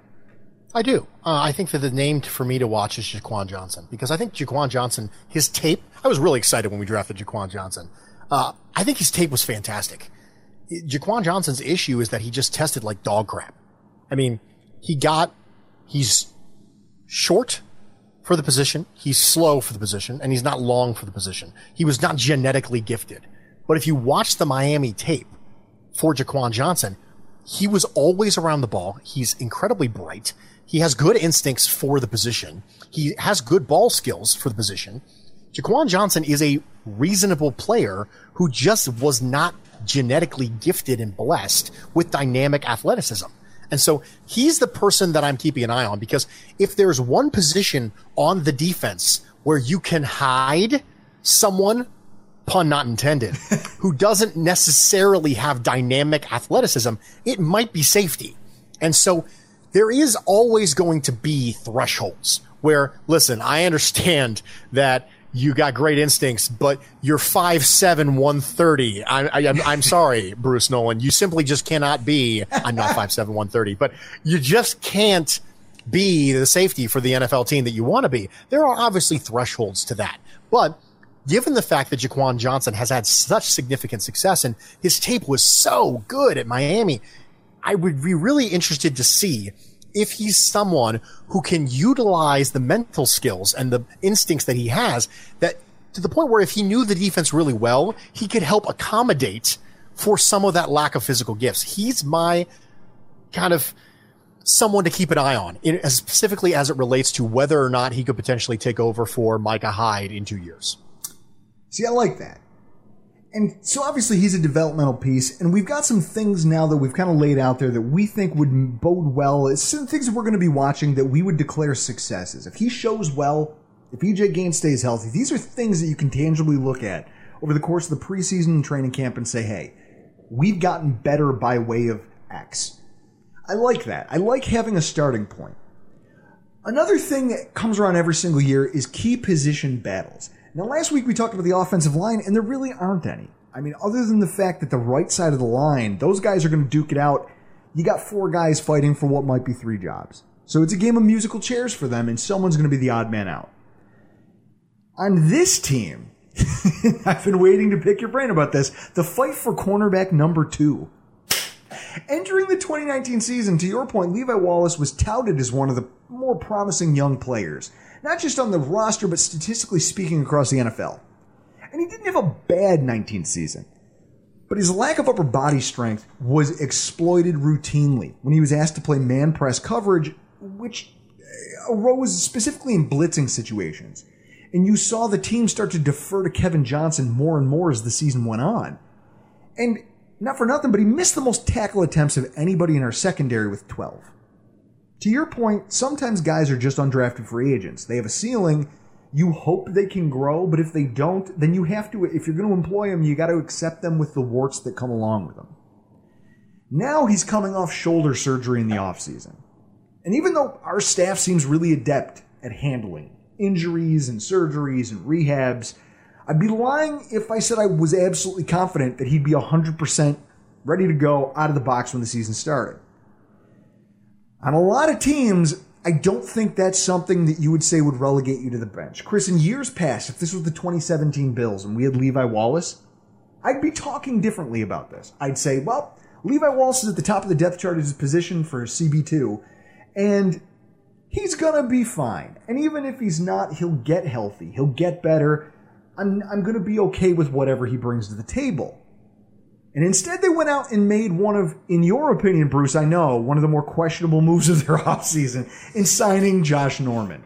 I do. Uh, I think that the name for me to watch is Jaquan Johnson, because I think Jaquan Johnson, his tape, I was really excited when we drafted Jaquan Johnson. Uh, I think his tape was fantastic. Jaquan Johnson's issue is that he just tested like dog crap. I mean, he got, he's short for the position, he's slow for the position, and he's not long for the position. He was not genetically gifted. But if you watch the Miami tape for Jaquan Johnson, he was always around the ball. He's incredibly bright. He has good instincts for the position. He has good ball skills for the position. Jaquan Johnson is a reasonable player who just was not genetically gifted and blessed with dynamic athleticism. And so he's the person that I'm keeping an eye on, because if there's one position on the defense where you can hide someone, pun not intended, who doesn't necessarily have dynamic athleticism, it might be safety. And so there is always going to be thresholds where, listen, I understand that you got great instincts, but you're five seven, one thirty. I, I, I'm, I'm sorry, Bruce Nolan. You simply just cannot be, I'm not five seven, one thirty, but you just can't be the safety for the N F L team that you want to be. There are obviously thresholds to that. But given the fact that Jaquan Johnson has had such significant success and his tape was so good at Miami, I would be really interested to see if he's someone who can utilize the mental skills and the instincts that he has, that to the point where if he knew the defense really well, he could help accommodate for some of that lack of physical gifts. He's my kind of someone to keep an eye on, in, as specifically as it relates to whether or not he could potentially take over for Micah Hyde in two years. See, I like that. And so obviously he's a developmental piece, and we've got some things now that we've kind of laid out there that we think would bode well. It's some things that we're going to be watching that we would declare successes. If he shows well, if E J Gaines stays healthy, these are things that you can tangibly look at over the course of the preseason and training camp and say, hey, we've gotten better by way of X. I like that. I like having a starting point. Another thing that comes around every single year is key position battles. Now, last week we talked about the offensive line, and there really aren't any. I mean, other than the fact that the right side of the line, those guys are going to duke it out. You got four guys fighting for what might be three jobs. So it's a game of musical chairs for them, and someone's going to be the odd man out. On this team, I've been waiting to pick your brain about this, the fight for cornerback number two. Entering the twenty nineteen season, to your point, Levi Wallace was touted as one of the more promising young players. Not just on the roster, but statistically speaking across the N F L. And he didn't have a bad nineteenth season. But his lack of upper body strength was exploited routinely when he was asked to play man press coverage, which arose specifically in blitzing situations. And you saw the team start to defer to Kevin Johnson more and more as the season went on. And not for nothing, but he missed the most tackle attempts of anybody in our secondary with twelve. To your point, sometimes guys are just undrafted free agents. They have a ceiling. You hope they can grow, but if they don't, then you have to, if you're going to employ them, you got to accept them with the warts that come along with them. Now he's coming off shoulder surgery in the offseason. And even though our staff seems really adept at handling injuries and surgeries and rehabs, I'd be lying if I said I was absolutely confident that he'd be one hundred percent ready to go out of the box when the season started. On a lot of teams, I don't think that's something that you would say would relegate you to the bench. Chris, in years past, if this was the twenty seventeen Bills and we had Levi Wallace, I'd be talking differently about this. I'd say, well, Levi Wallace is at the top of the depth chart as his position for C B two, and he's going to be fine. And even if he's not, he'll get healthy. He'll get better. I'm, I'm going to be okay with whatever he brings to the table. And instead they went out and made one of, in your opinion, Bruce, I know, one of the more questionable moves of their offseason in signing Josh Norman.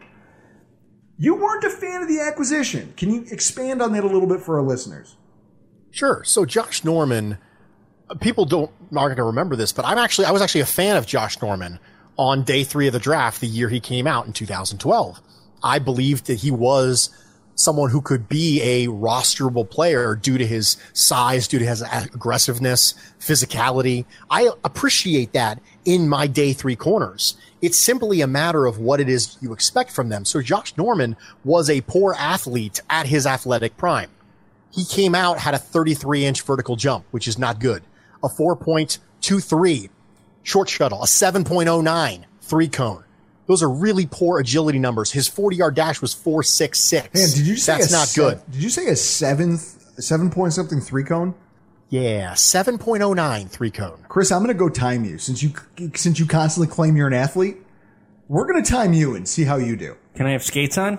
You weren't a fan of the acquisition. Can you expand on that a little bit for our listeners? Sure. So Josh Norman, people don't are going to remember this, but I'm actually I was actually a fan of Josh Norman on day three of the draft, the year he came out in two thousand twelve. I believed that he was someone who could be a rosterable player due to his size, due to his aggressiveness, physicality. I appreciate that in my day three corners. It's simply a matter of what it is you expect from them. So Josh Norman was a poor athlete at his athletic prime. He came out, had a thirty-three inch vertical jump, which is not good. A four point two three short shuttle, a seven point oh nine three cone. Those are really poor agility numbers. His forty yard dash was four six six. Man, did you say that's not se- good? Did you say a seventh, seven point something three cone? Yeah, seven point oh nine three cone. Chris, I'm going to go time you since you since you constantly claim you're an athlete. We're going to time you and see how you do. Can I have skates on?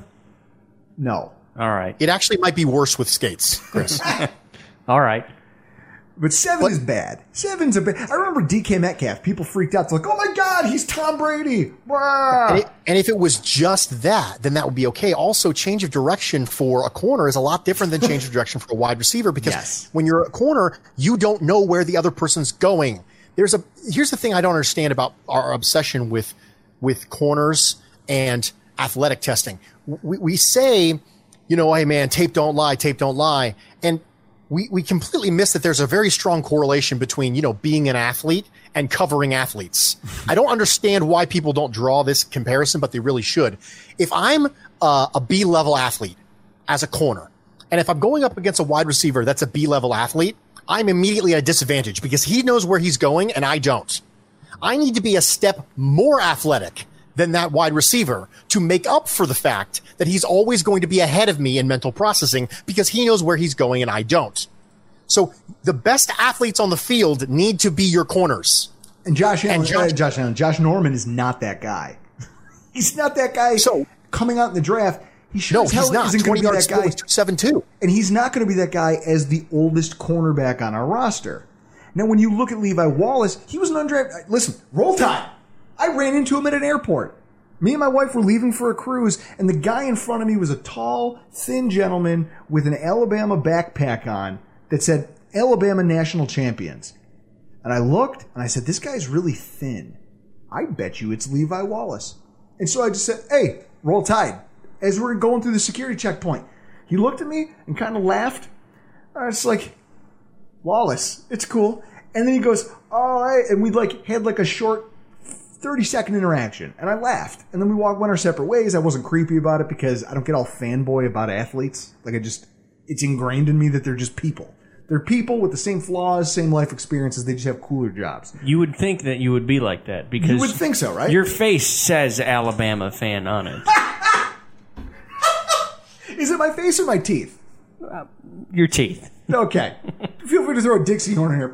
No. All right. It actually might be worse with skates, Chris. All right. But seven but, is bad. Seven's a bad. I remember D K Metcalf. People freaked out. They're like, oh my God, he's Tom Brady. And, it, and if it was just that, then that would be okay. Also, change of direction for a corner is a lot different than change of direction for a wide receiver because yes. when you're a corner, you don't know where the other person's going. There's a here's the thing I don't understand about our obsession with with corners and athletic testing. We, we say, you know, hey man, tape don't lie, tape don't lie, and We we completely miss that there's a very strong correlation between, you know, being an athlete and covering athletes. I don't understand why people don't draw this comparison, but they really should. If I'm uh, a B-level athlete as a corner, and if I'm going up against a wide receiver that's a B-level athlete, I'm immediately at a disadvantage because he knows where he's going and I don't. I need to be a step more athletic than that wide receiver to make up for the fact that he's always going to be ahead of me in mental processing because he knows where he's going and I don't. So the best athletes on the field need to be your corners. And Josh Allen, and Josh, uh, Josh Allen, Josh Norman is not that guy. He's not that guy. So coming out in the draft, he sure no, as hell he's not. isn't going to be that guy. two seventy-two. And he's not going to be that guy as the oldest cornerback on our roster. Now, when you look at Levi Wallace, he was an undrafted. Listen, roll time. I ran into him at an airport. Me and my wife were leaving for a cruise, and the guy in front of me was a tall, thin gentleman with an Alabama backpack on that said Alabama National Champions. And I looked, and I said, this guy's really thin. I bet you it's Levi Wallace. And so I just said, hey, roll tide. As we're going through the security checkpoint, he looked at me and kind of laughed. I was like, Wallace, it's cool. And then he goes, all right. And we like had like a short thirty second interaction. And I laughed. And then we walked, went our separate ways. I wasn't creepy about it because I don't get all fanboy about athletes. Like I just, it's ingrained in me that they're just people. They're people with the same flaws, same life experiences. They just have cooler jobs. You would think that you would be like that because you would think so, right? Your face says Alabama fan on it. Is it my face or my teeth? Uh, your teeth. Okay. Feel free to throw a Dixie horn in here.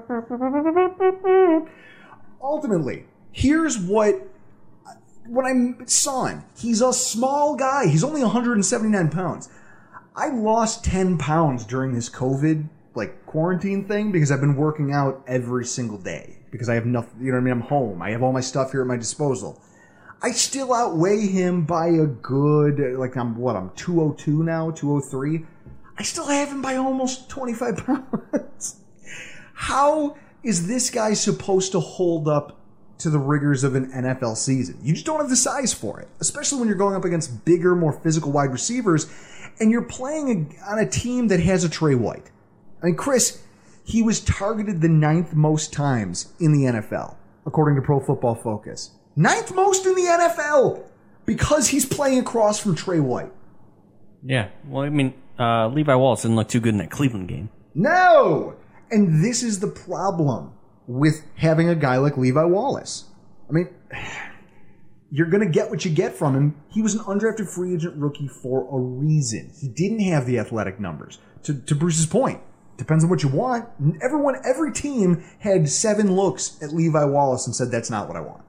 Ultimately, here's what what I saw him. He's a small guy. He's only one hundred seventy-nine pounds. I lost ten pounds during this COVID like quarantine thing because I've been working out every single day because I have nothing, you know what I mean? I'm home. I have all my stuff here at my disposal. I still outweigh him by a good, like I'm what, I'm two oh two now, two oh three. I still have him by almost twenty-five pounds. How is this guy supposed to hold up to the rigors of an N F L season? You just don't have the size for it, especially when you're going up against bigger, more physical wide receivers, and you're playing a, on a team that has a Trey White. I mean, Chris, he was targeted the ninth most times in the N F L, according to Pro Football Focus. Ninth most in the N F L because he's playing across from Trey White. Yeah, well, I mean, uh, Levi Wallace didn't look too good in that Cleveland game. No! And this is the problem with having a guy like Levi Wallace. I mean, you're going to get what you get from him. He was an undrafted free agent rookie for a reason. He didn't have the athletic numbers. To, to Bruce's point, depends on what you want. Everyone, every team had seven looks at Levi Wallace and said, that's not what I want.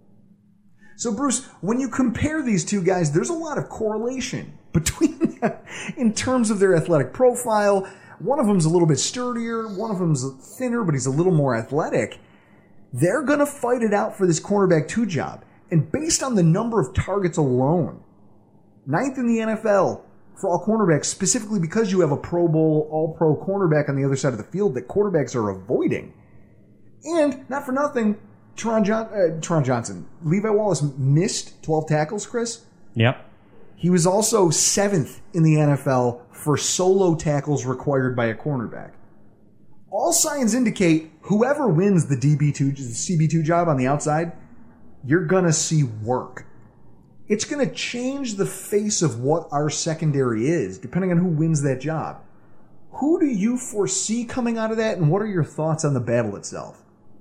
So, Bruce, when you compare these two guys, there's a lot of correlation between them in terms of their athletic profile. One of them's a little bit sturdier, one of them's thinner, but he's a little more athletic. They're going to fight it out for this cornerback two job. And based on the number of targets alone, ninth in the N F L for all cornerbacks, specifically because you have a Pro Bowl, all-pro cornerback on the other side of the field that quarterbacks are avoiding. And, not for nothing, Teron, John, uh, Teron Johnson, Levi Wallace missed twelve tackles, Chris. Yep. He was also seventh in the N F L for solo tackles required by a cornerback. All signs indicate whoever wins the D B two, the C B two job on the outside, you're going to see work. It's going to change the face of what our secondary is, depending on who wins that job. Who do you foresee coming out of that, and what are your thoughts on the battle itself?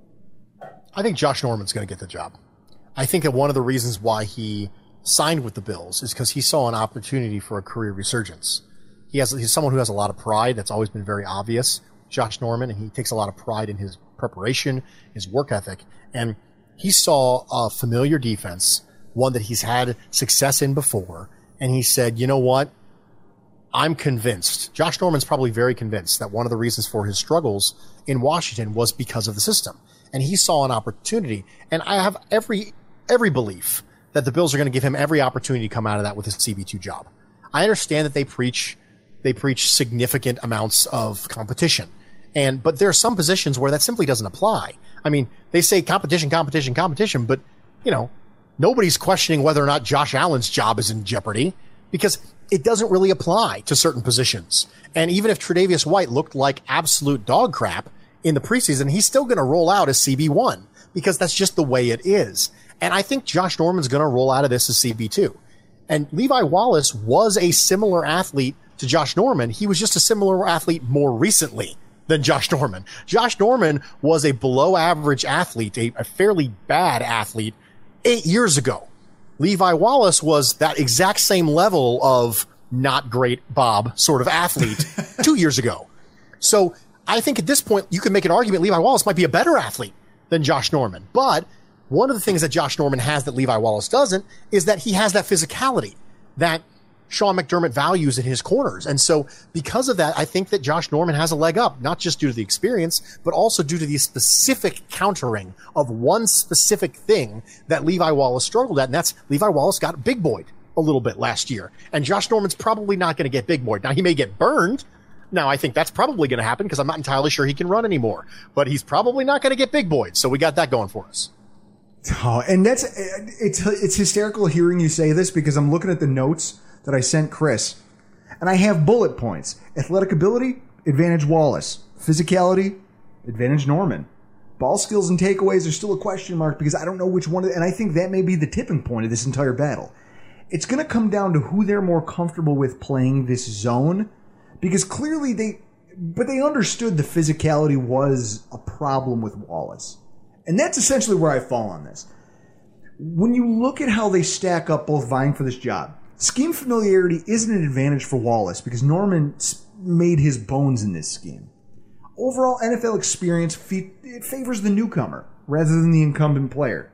I think Josh Norman's going to get the job. I think that one of the reasons why he signed with the Bills is because he saw an opportunity for a career resurgence. He has, he's someone who has a lot of pride. That's always been very obvious, Josh Norman, and he takes a lot of pride in his preparation, his work ethic. And he saw a familiar defense, one that he's had success in before, and he said, you know what? I'm convinced. Josh Norman's probably very convinced that one of the reasons for his struggles in Washington was because of the system. And he saw an opportunity. And I have every every belief that the Bills are going to give him every opportunity to come out of that with his C B two job. I understand that they preach they preach significant amounts of competition. And but there are some positions where that simply doesn't apply. I mean, they say competition, competition, competition, but you know, nobody's questioning whether or not Josh Allen's job is in jeopardy because it doesn't really apply to certain positions. And even if Tre'Davious White looked like absolute dog crap in the preseason, he's still going to roll out as C B one because that's just the way it is. And I think Josh Norman's going to roll out of this as C B two. And Levi Wallace was a similar athlete to Josh Norman. He was just a similar athlete more recently than Josh Norman. Josh Norman was a below average athlete, a, a fairly bad athlete eight years ago. Levi Wallace was that exact same level of not great Bob sort of athlete two years ago. So I think at this point, you could make an argument Levi Wallace might be a better athlete than Josh Norman. But one of the things that Josh Norman has that Levi Wallace doesn't is that he has that physicality that Sean McDermott values in his corners. And so because of that, I think that Josh Norman has a leg up, not just due to the experience, but also due to the specific countering of one specific thing that Levi Wallace struggled at. And that's Levi Wallace got big boyed a little bit last year. And Josh Norman's probably not going to get big boyed. Now, he may get burned. Now, I think that's probably going to happen because I'm not entirely sure he can run anymore. But he's probably not going to get big boyed. So we got that going for us. Oh, and that's it's it's hysterical hearing you say this because I'm looking at the notes that I sent Chris, and I have bullet points. Athletic ability, advantage Wallace. Physicality, advantage Norman. Ball skills and takeaways are still a question mark because I don't know which one, and I think that may be the tipping point of this entire battle. It's going to come down to who they're more comfortable with playing this zone because clearly they, but they understood the physicality was a problem with Wallace. And that's essentially where I fall on this. When you look at how they stack up both vying for this job, scheme familiarity isn't an advantage for Wallace because Norman made his bones in this scheme. Overall N F L experience, it favors the newcomer rather than the incumbent player.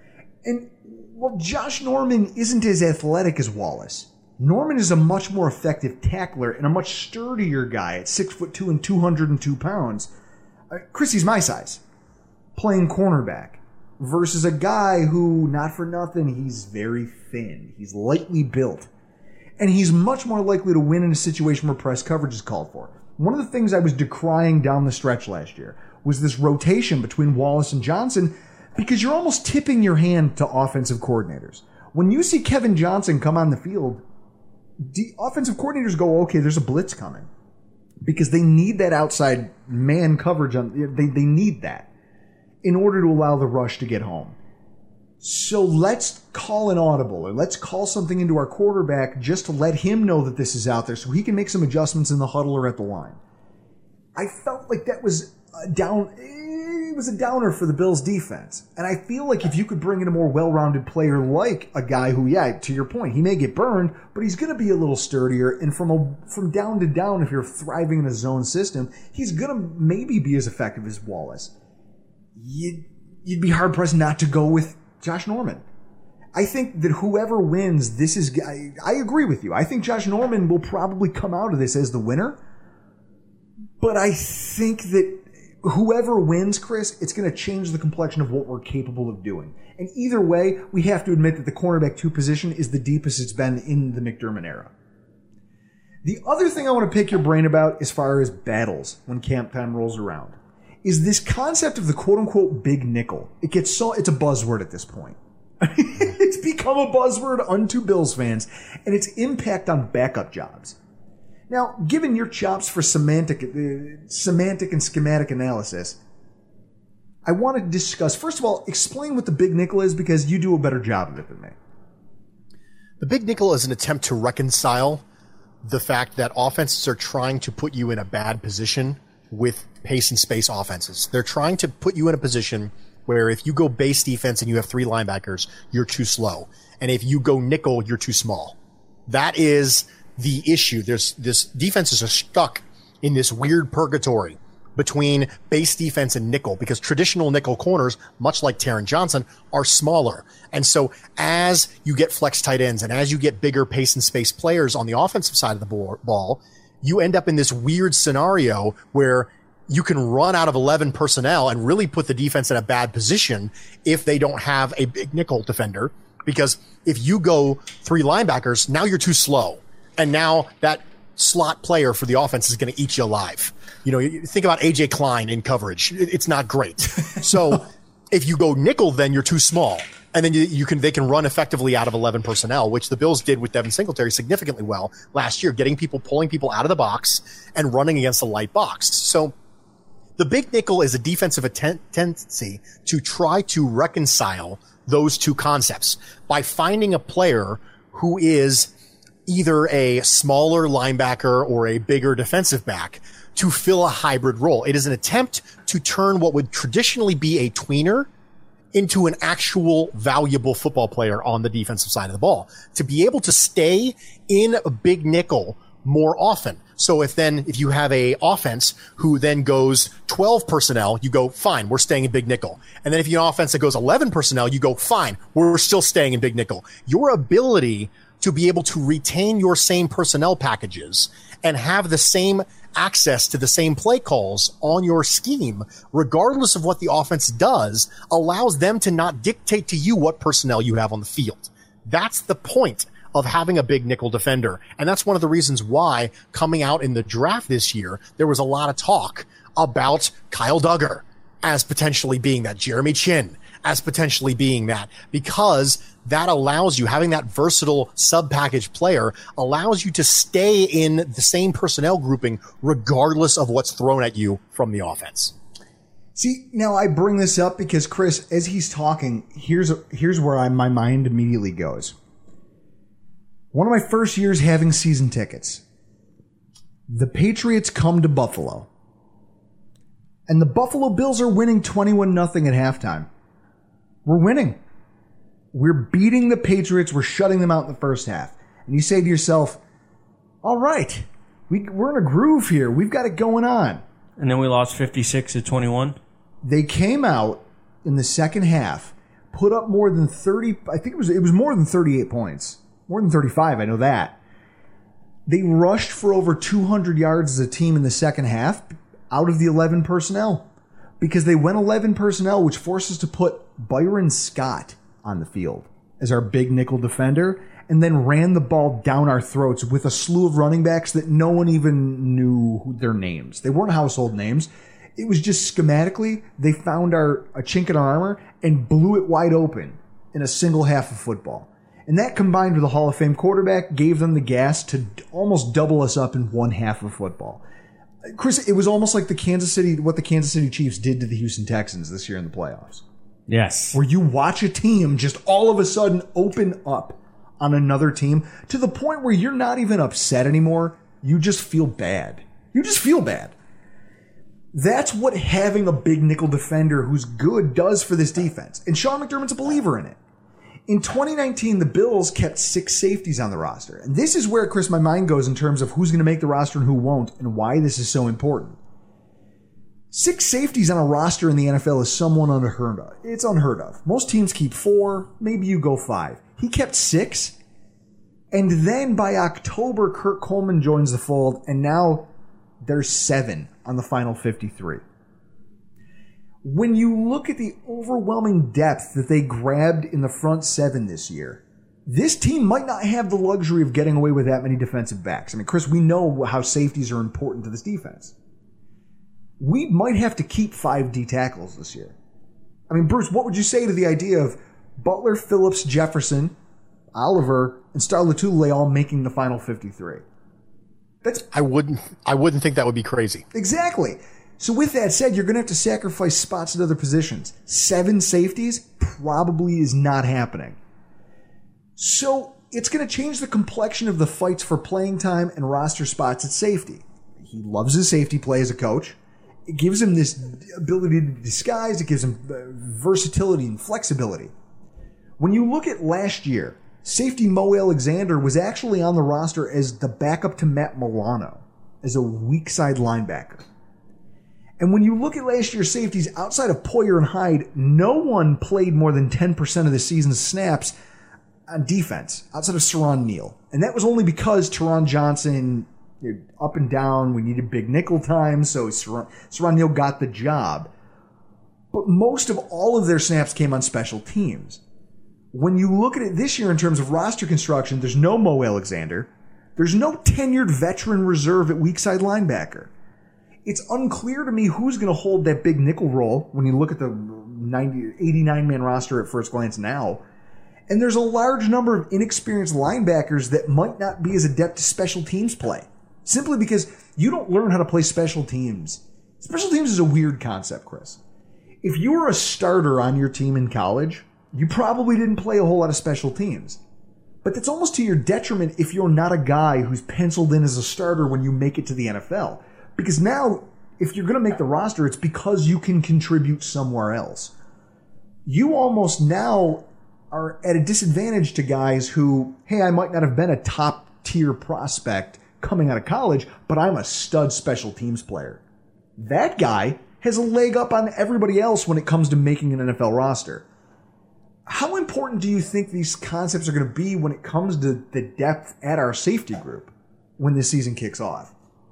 And while Josh Norman isn't as athletic as Wallace, Norman is a much more effective tackler and a much sturdier guy at six foot two and two hundred two pounds. Uh, Chrissy's my size, playing cornerback. Versus a guy who, not for nothing, he's very thin. He's lightly built. And he's much more likely to win in a situation where press coverage is called for. One of the things I was decrying down the stretch last year was this rotation between Wallace and Johnson because you're almost tipping your hand to offensive coordinators. When you see Kevin Johnson come on the field, the offensive coordinators go, okay, there's a blitz coming. Because they need that outside man coverage. On, they, they need that in order to allow the rush to get home. So let's call an audible, or let's call something into our quarterback just to let him know that this is out there so he can make some adjustments in the huddle or at the line. I felt like that was a down, it was a downer for the Bills defense. And I feel like if you could bring in a more well-rounded player like a guy who, yeah, to your point, he may get burned, but he's going to be a little sturdier. And from a, from down to down, if you're thriving in a zone system, he's going to maybe be as effective as Wallace. You'd, you'd be hard-pressed not to go with Josh Norman. I think that whoever wins, this is, I, I agree with you. I think Josh Norman will probably come out of this as the winner. But I think that whoever wins, Chris, it's going to change the complexion of what we're capable of doing. And either way, we have to admit that the cornerback two position is the deepest it's been in the McDermott era. The other thing I want to pick your brain about as far as battles when camp time rolls around is this concept of the quote-unquote big nickel. It gets so, it's a buzzword at this point. It's become a buzzword unto Bills fans, and its impact on backup jobs. Now, given your chops for semantic, uh, semantic and schematic analysis, I want to discuss, first of all, explain what the big nickel is, because you do a better job of it than me. The big nickel is an attempt to reconcile the fact that offenses are trying to put you in a bad position with pace and space offenses. They're trying to put you in a position where if you go base defense and you have three linebackers, you're too slow. And if you go nickel, you're too small. That is the issue. There's this defenses are stuck in this weird purgatory between base defense and nickel, because traditional nickel corners, much like Taron Johnson, are smaller. And so as you get flex tight ends and as you get bigger pace and space players on the offensive side of the ball, you end up in this weird scenario where you can run out of eleven personnel and really put the defense in a bad position if they don't have a big nickel defender. Because if you go three linebackers, now you're too slow. And now that slot player for the offense is going to eat you alive. You know, you think about A J Klein in coverage. It's not great. So if you go nickel, then you're too small. And then you, you can, they can run effectively out of eleven personnel, which the Bills did with Devin Singletary significantly well last year, getting people, pulling people out of the box and running against the light box. So the big nickel is a defensive atten- tendency to try to reconcile those two concepts by finding a player who is either a smaller linebacker or a bigger defensive back to fill a hybrid role. It is an attempt to turn what would traditionally be a tweener into an actual valuable football player on the defensive side of the ball, to be able to stay in a big nickel more often. So if then, if you have a offense who then goes twelve personnel, you go, fine, we're staying in big nickel. And then if you have an offense that goes eleven personnel, you go, fine, we're still staying in big nickel. Your ability to be able to retain your same personnel packages and have the same access to the same play calls on your scheme, regardless of what the offense does, allows them to not dictate to you what personnel you have on the field. That's the point of having a big nickel defender. And that's one of the reasons why coming out in the draft this year, there was a lot of talk about Kyle Duggar as potentially being that, Jeremy Chin as potentially being that, because that allows you, having that versatile sub-package player allows you to stay in the same personnel grouping regardless of what's thrown at you from the offense. See, now I bring this up because, Chris, as he's talking, here's here's where I, my mind immediately goes. One of my first years having season tickets, the Patriots come to Buffalo, and the Buffalo Bills are winning twenty-one nothing at halftime. We're winning. We're beating the Patriots. We're shutting them out in the first half. And you say to yourself, all right, we, we're in a groove here. We've got it going on. And then we lost fifty-six to twenty-one. They came out in the second half, put up more than thirty. I think it was, it was more than thirty-eight points. More than thirty-five, I know that. They rushed for over two hundred yards as a team in the second half out of the eleven personnel. Because they went eleven personnel, which forced us to put Byron Scott on the field as our big nickel defender, and then ran the ball down our throats with a slew of running backs that no one even knew their names. They weren't household names. It was just schematically, they found our a chink in our armor and blew it wide open in a single half of football. And that, combined with a Hall of Fame quarterback, gave them the gas to almost double us up in one half of football. Chris, it was almost like the Kansas City, what the Kansas City Chiefs did to the Houston Texans this year in the playoffs. Yes. Where you watch a team just all of a sudden open up on another team to the point where you're not even upset anymore. You just feel bad. You just feel bad. That's what having a big nickel defender who's good does for this defense. And Sean McDermott's a believer in it. In twenty nineteen, the Bills kept six safeties on the roster. And this is where, Chris, my mind goes in terms of who's going to make the roster and who won't, and why this is so important. Six safeties on a roster in the N F L is somewhat unheard of. It's unheard of. Most teams keep four, maybe you go five. He kept six. And then by October, Kurt Coleman joins the fold, and now there's seven on the final fifty-three. When you look at the overwhelming depth that they grabbed in the front seven this year, this team might not have the luxury of getting away with that many defensive backs. I mean, Chris, we know how safeties are important to this defense. We might have to keep five D tackles this year. I mean, Bruce, what would you say to the idea of Butler, Phillips, Jefferson, Oliver, and Star Lotulelei all making the final fifty-three? That's I wouldn't I wouldn't think that would be crazy. Exactly. So with that said, you're going to have to sacrifice spots at other positions. Seven safeties probably is not happening. So it's going to change the complexion of the fights for playing time and roster spots at safety. He loves his safety play as a coach. It gives him this ability to disguise. It gives him versatility and flexibility. When you look at last year, safety Mo Alexander was actually on the roster as the backup to Matt Milano as a weak side linebacker. And when you look at last year's safeties, outside of Poyer and Hyde, no one played more than ten percent of the season's snaps on defense, outside of Saron Neal. And that was only because Teron Johnson, you know, up and down, we needed big nickel time, so Saron, Saron Neal got the job. But most of all of their snaps came on special teams. When you look at it this year in terms of roster construction, there's no Mo Alexander. There's no tenured veteran reserve at weak side linebacker. It's unclear to me who's going to hold that big nickel role when you look at the ninety, eighty-nine man roster at first glance now. And there's a large number of inexperienced linebackers that might not be as adept as special teams play. Simply because you don't learn how to play special teams. Special teams is a weird concept, Chris. If you were a starter on your team in college, you probably didn't play a whole lot of special teams. But that's almost to your detriment if you're not a guy who's penciled in as a starter when you make it to the N F L. Because now, if you're going to make the roster, it's because you can contribute somewhere else. You almost now are at a disadvantage to guys who, hey, I might not have been a top-tier prospect coming out of college, but I'm a stud special teams player. That guy has a leg up on everybody else when it comes to making an N F L roster. How important do you think these concepts are going to be when it comes to the depth at our safety group when this season kicks off?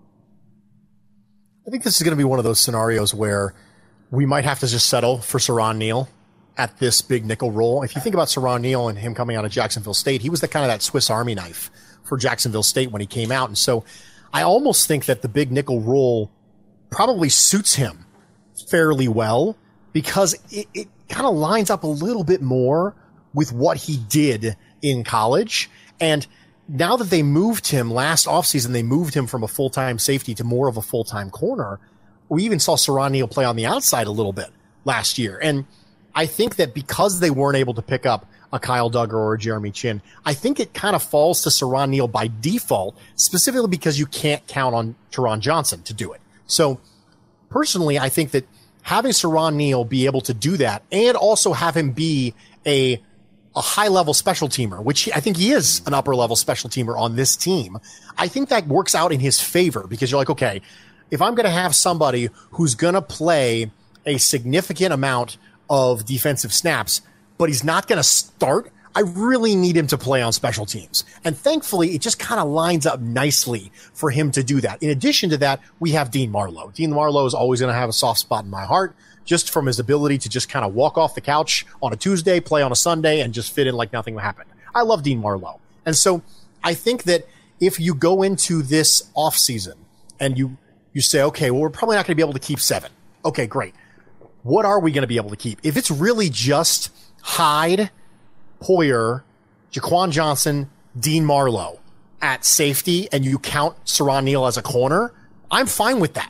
I think this is going to be one of those scenarios where we might have to just settle for Saron Neal at this big nickel role. If you think about Saron Neal and him coming out of Jacksonville State, he was the kind of that Swiss Army knife for Jacksonville State when he came out. And so I almost think that the big nickel role probably suits him fairly well because it, it kind of lines up a little bit more with what he did in college. And now that they moved him last offseason, they moved him from a full-time safety to more of a full-time corner. We even saw Saron Neal play on the outside a little bit last year. And I think that because they weren't able to pick up a Kyle Duggar or a Jeremy Chinn, I think it kind of falls to Saron Neal by default, specifically because you can't count on Teron Johnson to do it. So personally, I think that having Saron Neal be able to do that and also have him be a a high-level special teamer, which he, I think he is an upper-level special teamer on this team, I think that works out in his favor because you're like, okay, if I'm going to have somebody who's going to play a significant amount of defensive snaps, but he's not going to start, I really need him to play on special teams. And thankfully, it just kind of lines up nicely for him to do that. In addition to that, we have Dean Marlowe. Dean Marlowe is always going to have a soft spot in my heart, just from his ability to just kind of walk off the couch on a Tuesday, play on a Sunday, and just fit in like nothing happened. I love Dean Marlowe. And so I think that if you go into this offseason and you, you say, okay, well, we're probably not going to be able to keep seven. Okay, great. What are we going to be able to keep? If it's really just Hyde, Poyer, Jaquan Johnson, Dean Marlowe at safety, and you count Saron Neal as a corner, I'm fine with that.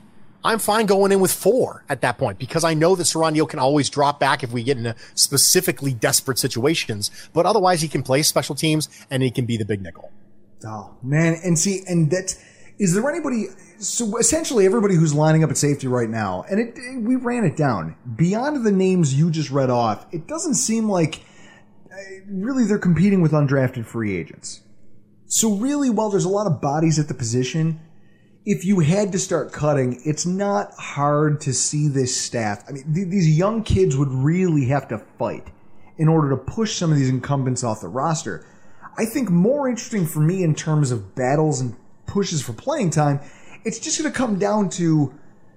I'm fine going in with four at that point because I know that Siran Neal can always drop back if we get into specifically desperate situations. But otherwise, he can play special teams and he can be the big nickel. Oh, man. And see, and that, is there anybody, so essentially everybody who's lining up at safety right now, and it, it, we ran it down, beyond the names you just read off, it doesn't seem like uh, really they're competing with undrafted free agents. So really, while there's a lot of bodies at the position, if you had to start cutting, it's not hard to see this staff. I mean, th- these young kids would really have to fight in order to push some of these incumbents off the roster. I think more interesting for me in terms of battles and pushes for playing time, it's just going to come down to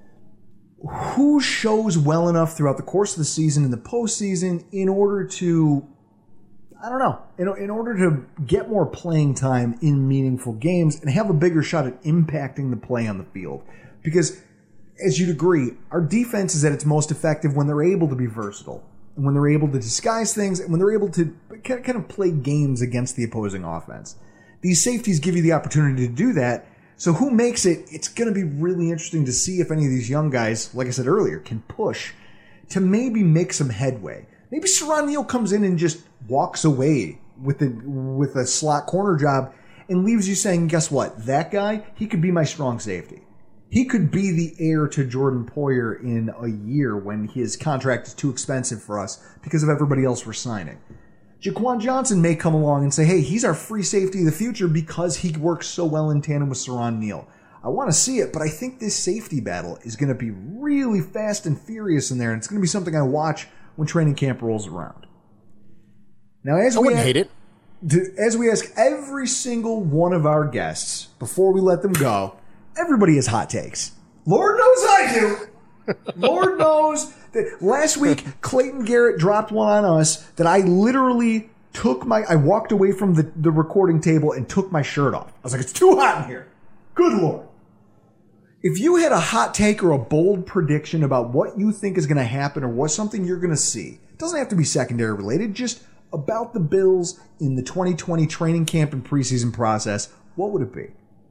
who shows well enough throughout the course of the season and the postseason in order to, I don't know, in, in order to get more playing time in meaningful games and have a bigger shot at impacting the play on the field. Because, as you'd agree, our defense is at its most effective when they're able to be versatile, and when they're able to disguise things, and when they're able to kind of play games against the opposing offense. These safeties give you the opportunity to do that. So who makes it? It's going to be really interesting to see if any of these young guys, like I said earlier, can push to maybe make some headway. Maybe Siran Neal comes in and just walks away with the with a slot corner job and leaves you saying, guess what? That guy, he could be my strong safety. He could be the heir to Jordan Poyer in a year when his contract is too expensive for us because of everybody else we're signing. Jaquan Johnson may come along and say, hey, he's our free safety of the future because he works so well in tandem with Siran Neal. I want to see it, but I think this safety battle is going to be really fast and furious in there, and it's going to be something I watch when training camp rolls around. Now, as I we wouldn't ask, hate it. As we ask every single one of our guests before we let them go, everybody has hot takes. Lord knows I do. Lord knows that last week Clayton Garrett dropped one on us that I literally took my, I walked away from the, the recording table and took my shirt off. I was like, it's too hot in here. Good Lord. If you had a hot take or a bold prediction about what you think is going to happen or what something you're going to see, it doesn't have to be secondary related, just about the Bills in the twenty twenty training camp and preseason process, what would it be?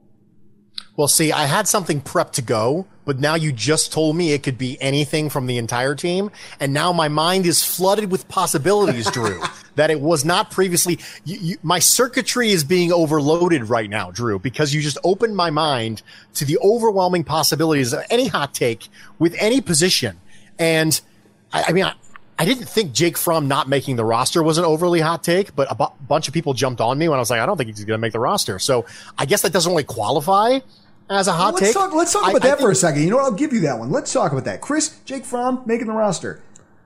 Well, see, I had something prepped to go, but now you just told me it could be anything from the entire team. And now my mind is flooded with possibilities, Drew, that it was not previously. You, you, my circuitry is being overloaded right now, Drew, because you just opened my mind to the overwhelming possibilities of any hot take with any position. And I, I mean, I, I didn't think Jake Fromm not making the roster was an overly hot take, but a bu- bunch of people jumped on me when I was like, I don't think he's going to make the roster. So I guess that doesn't really qualify as a hot well, let's take. Talk, let's talk about I, that I for a second. You know what? I'll give you that one. Let's talk about that. Chris, Jake Fromm making the roster.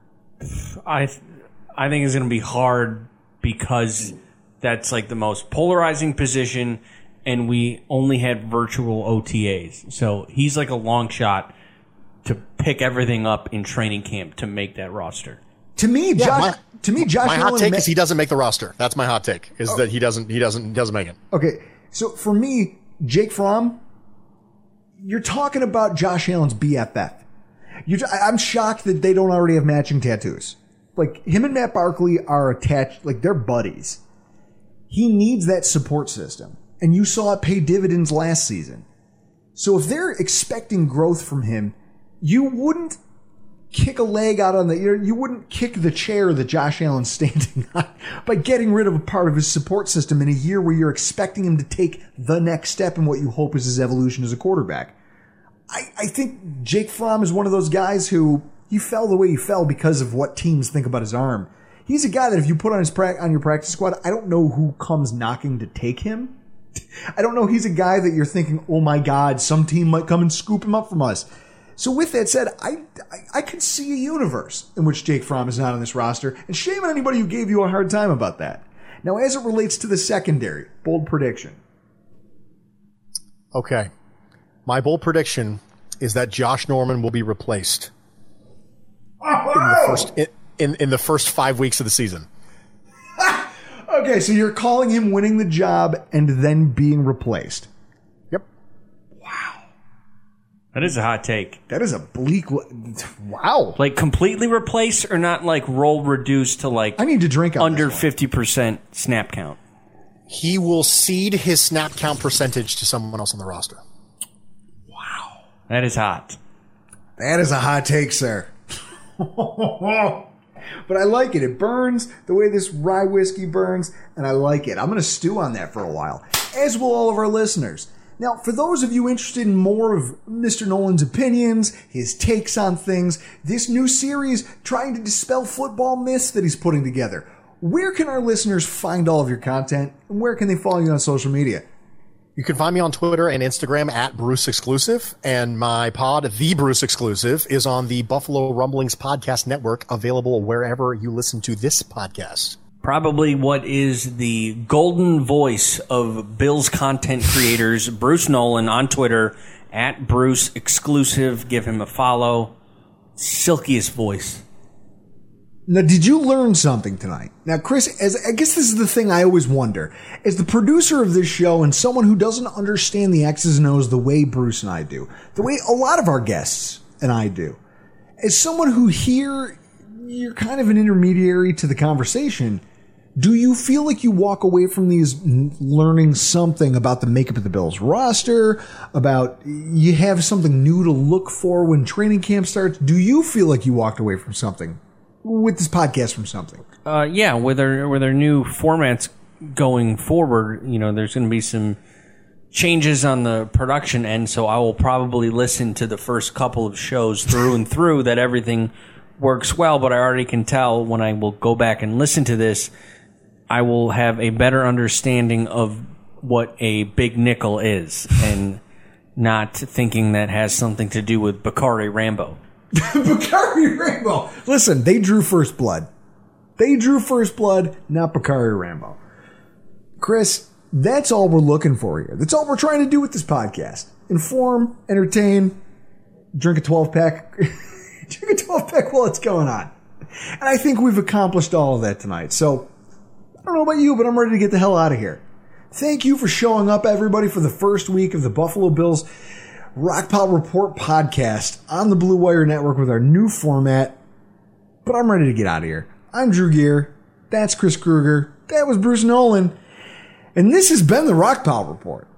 I th- I think it's going to be hard because that's like the most polarizing position, and we only had virtual O T As. So he's like a long shot to pick everything up in training camp to make that roster. To me, Yeah, Josh. my- to me, Josh. My hot Allen take ma- is he doesn't make the roster. That's my hot take. Is Oh. that he doesn't he doesn't he doesn't make it. Okay, so for me, Jake Fromm, you're talking about Josh Allen's B F F. You're, I'm shocked that they don't already have matching tattoos. Like, him and Matt Barkley are attached, like, they're buddies. He needs that support system. And you saw it pay dividends last season. So if they're expecting growth from him, you wouldn't kick a leg out on the, you wouldn't kick the chair that Josh Allen's standing on by getting rid of a part of his support system in a year where you're expecting him to take the next step in what you hope is his evolution as a quarterback. I, I think Jake Fromm is one of those guys who he fell the way he fell because of what teams think about his arm. He's a guy that if you put on his pra- on your practice squad, I don't know who comes knocking to take him. I don't know. He's a guy that you're thinking, oh my God, some team might come and scoop him up from us. So with that said, I, I, I could see a universe in which Jake Fromm is not on this roster, and shame on anybody who gave you a hard time about that. Now, as it relates to the secondary, bold prediction. Okay. My bold prediction is that Josh Norman will be replaced Oh! in the first in, in, in the first five weeks of the season. Okay, so you're calling him winning the job and then being replaced. Yep. That is a hot take. That is a bleak. Wow. Like completely replace or not like role reduced to like I need to drink on under this one. fifty percent snap count. He will cede his snap count percentage to someone else on the roster. That is hot. That is a hot take, sir. But I like it. It burns the way this rye whiskey burns, and I like it. I'm going to stew on that for a while, as will all of our listeners. Now, for those of you interested in more of Mister Nolan's opinions, his takes on things, this new series trying to dispel football myths that he's putting together, where can our listeners find all of your content, and where can they follow you on social media? You can find me on Twitter and Instagram at Bruce Exclusive, and my pod, The Bruce Exclusive, is on the Buffalo Rumblings Podcast Network, available wherever you listen to this podcast. Probably what is the golden voice of Bills content creators, Bruce Nolan on Twitter, at Bruce Exclusive. Give him a follow. Silkiest voice. Now, did you learn something tonight? Now, Chris, as I guess this is the thing I always wonder. As the producer of this show and someone who doesn't understand the X's and O's the way Bruce and I do, the way a lot of our guests and I do, as someone who here, you're kind of an intermediary to the conversation, do you feel like you walk away from these learning something about the makeup of the Bills roster, about you have something new to look for when training camp starts? Do you feel like you walked away from something with this podcast from something? Uh, yeah, with our, with our new formats going forward, you know, there's going to be some changes on the production end, so I will probably listen to the first couple of shows through and through that everything works well, but I already can tell when I will go back and listen to this, I will have a better understanding of what a big nickel is and not thinking that has something to do with Bakari Rambo. Bakari Rambo. Listen, they drew first blood. They drew first blood, not Bakari Rambo. Chris, that's all we're looking for here. That's all we're trying to do with this podcast. Inform, entertain, drink a twelve-pack. Drink a twelve-pack while it's going on. And I think we've accomplished all of that tonight. So, I don't know about you, but I'm ready to get the hell out of here. Thank you for showing up, everybody, for the first week of the Buffalo Bills Rockpile Report podcast on the Blue Wire Network with our new format. But I'm ready to get out of here. I'm Drew Gear. That's Chris Kruger. That was Bruce Nolan. And this has been the Rockpile Report.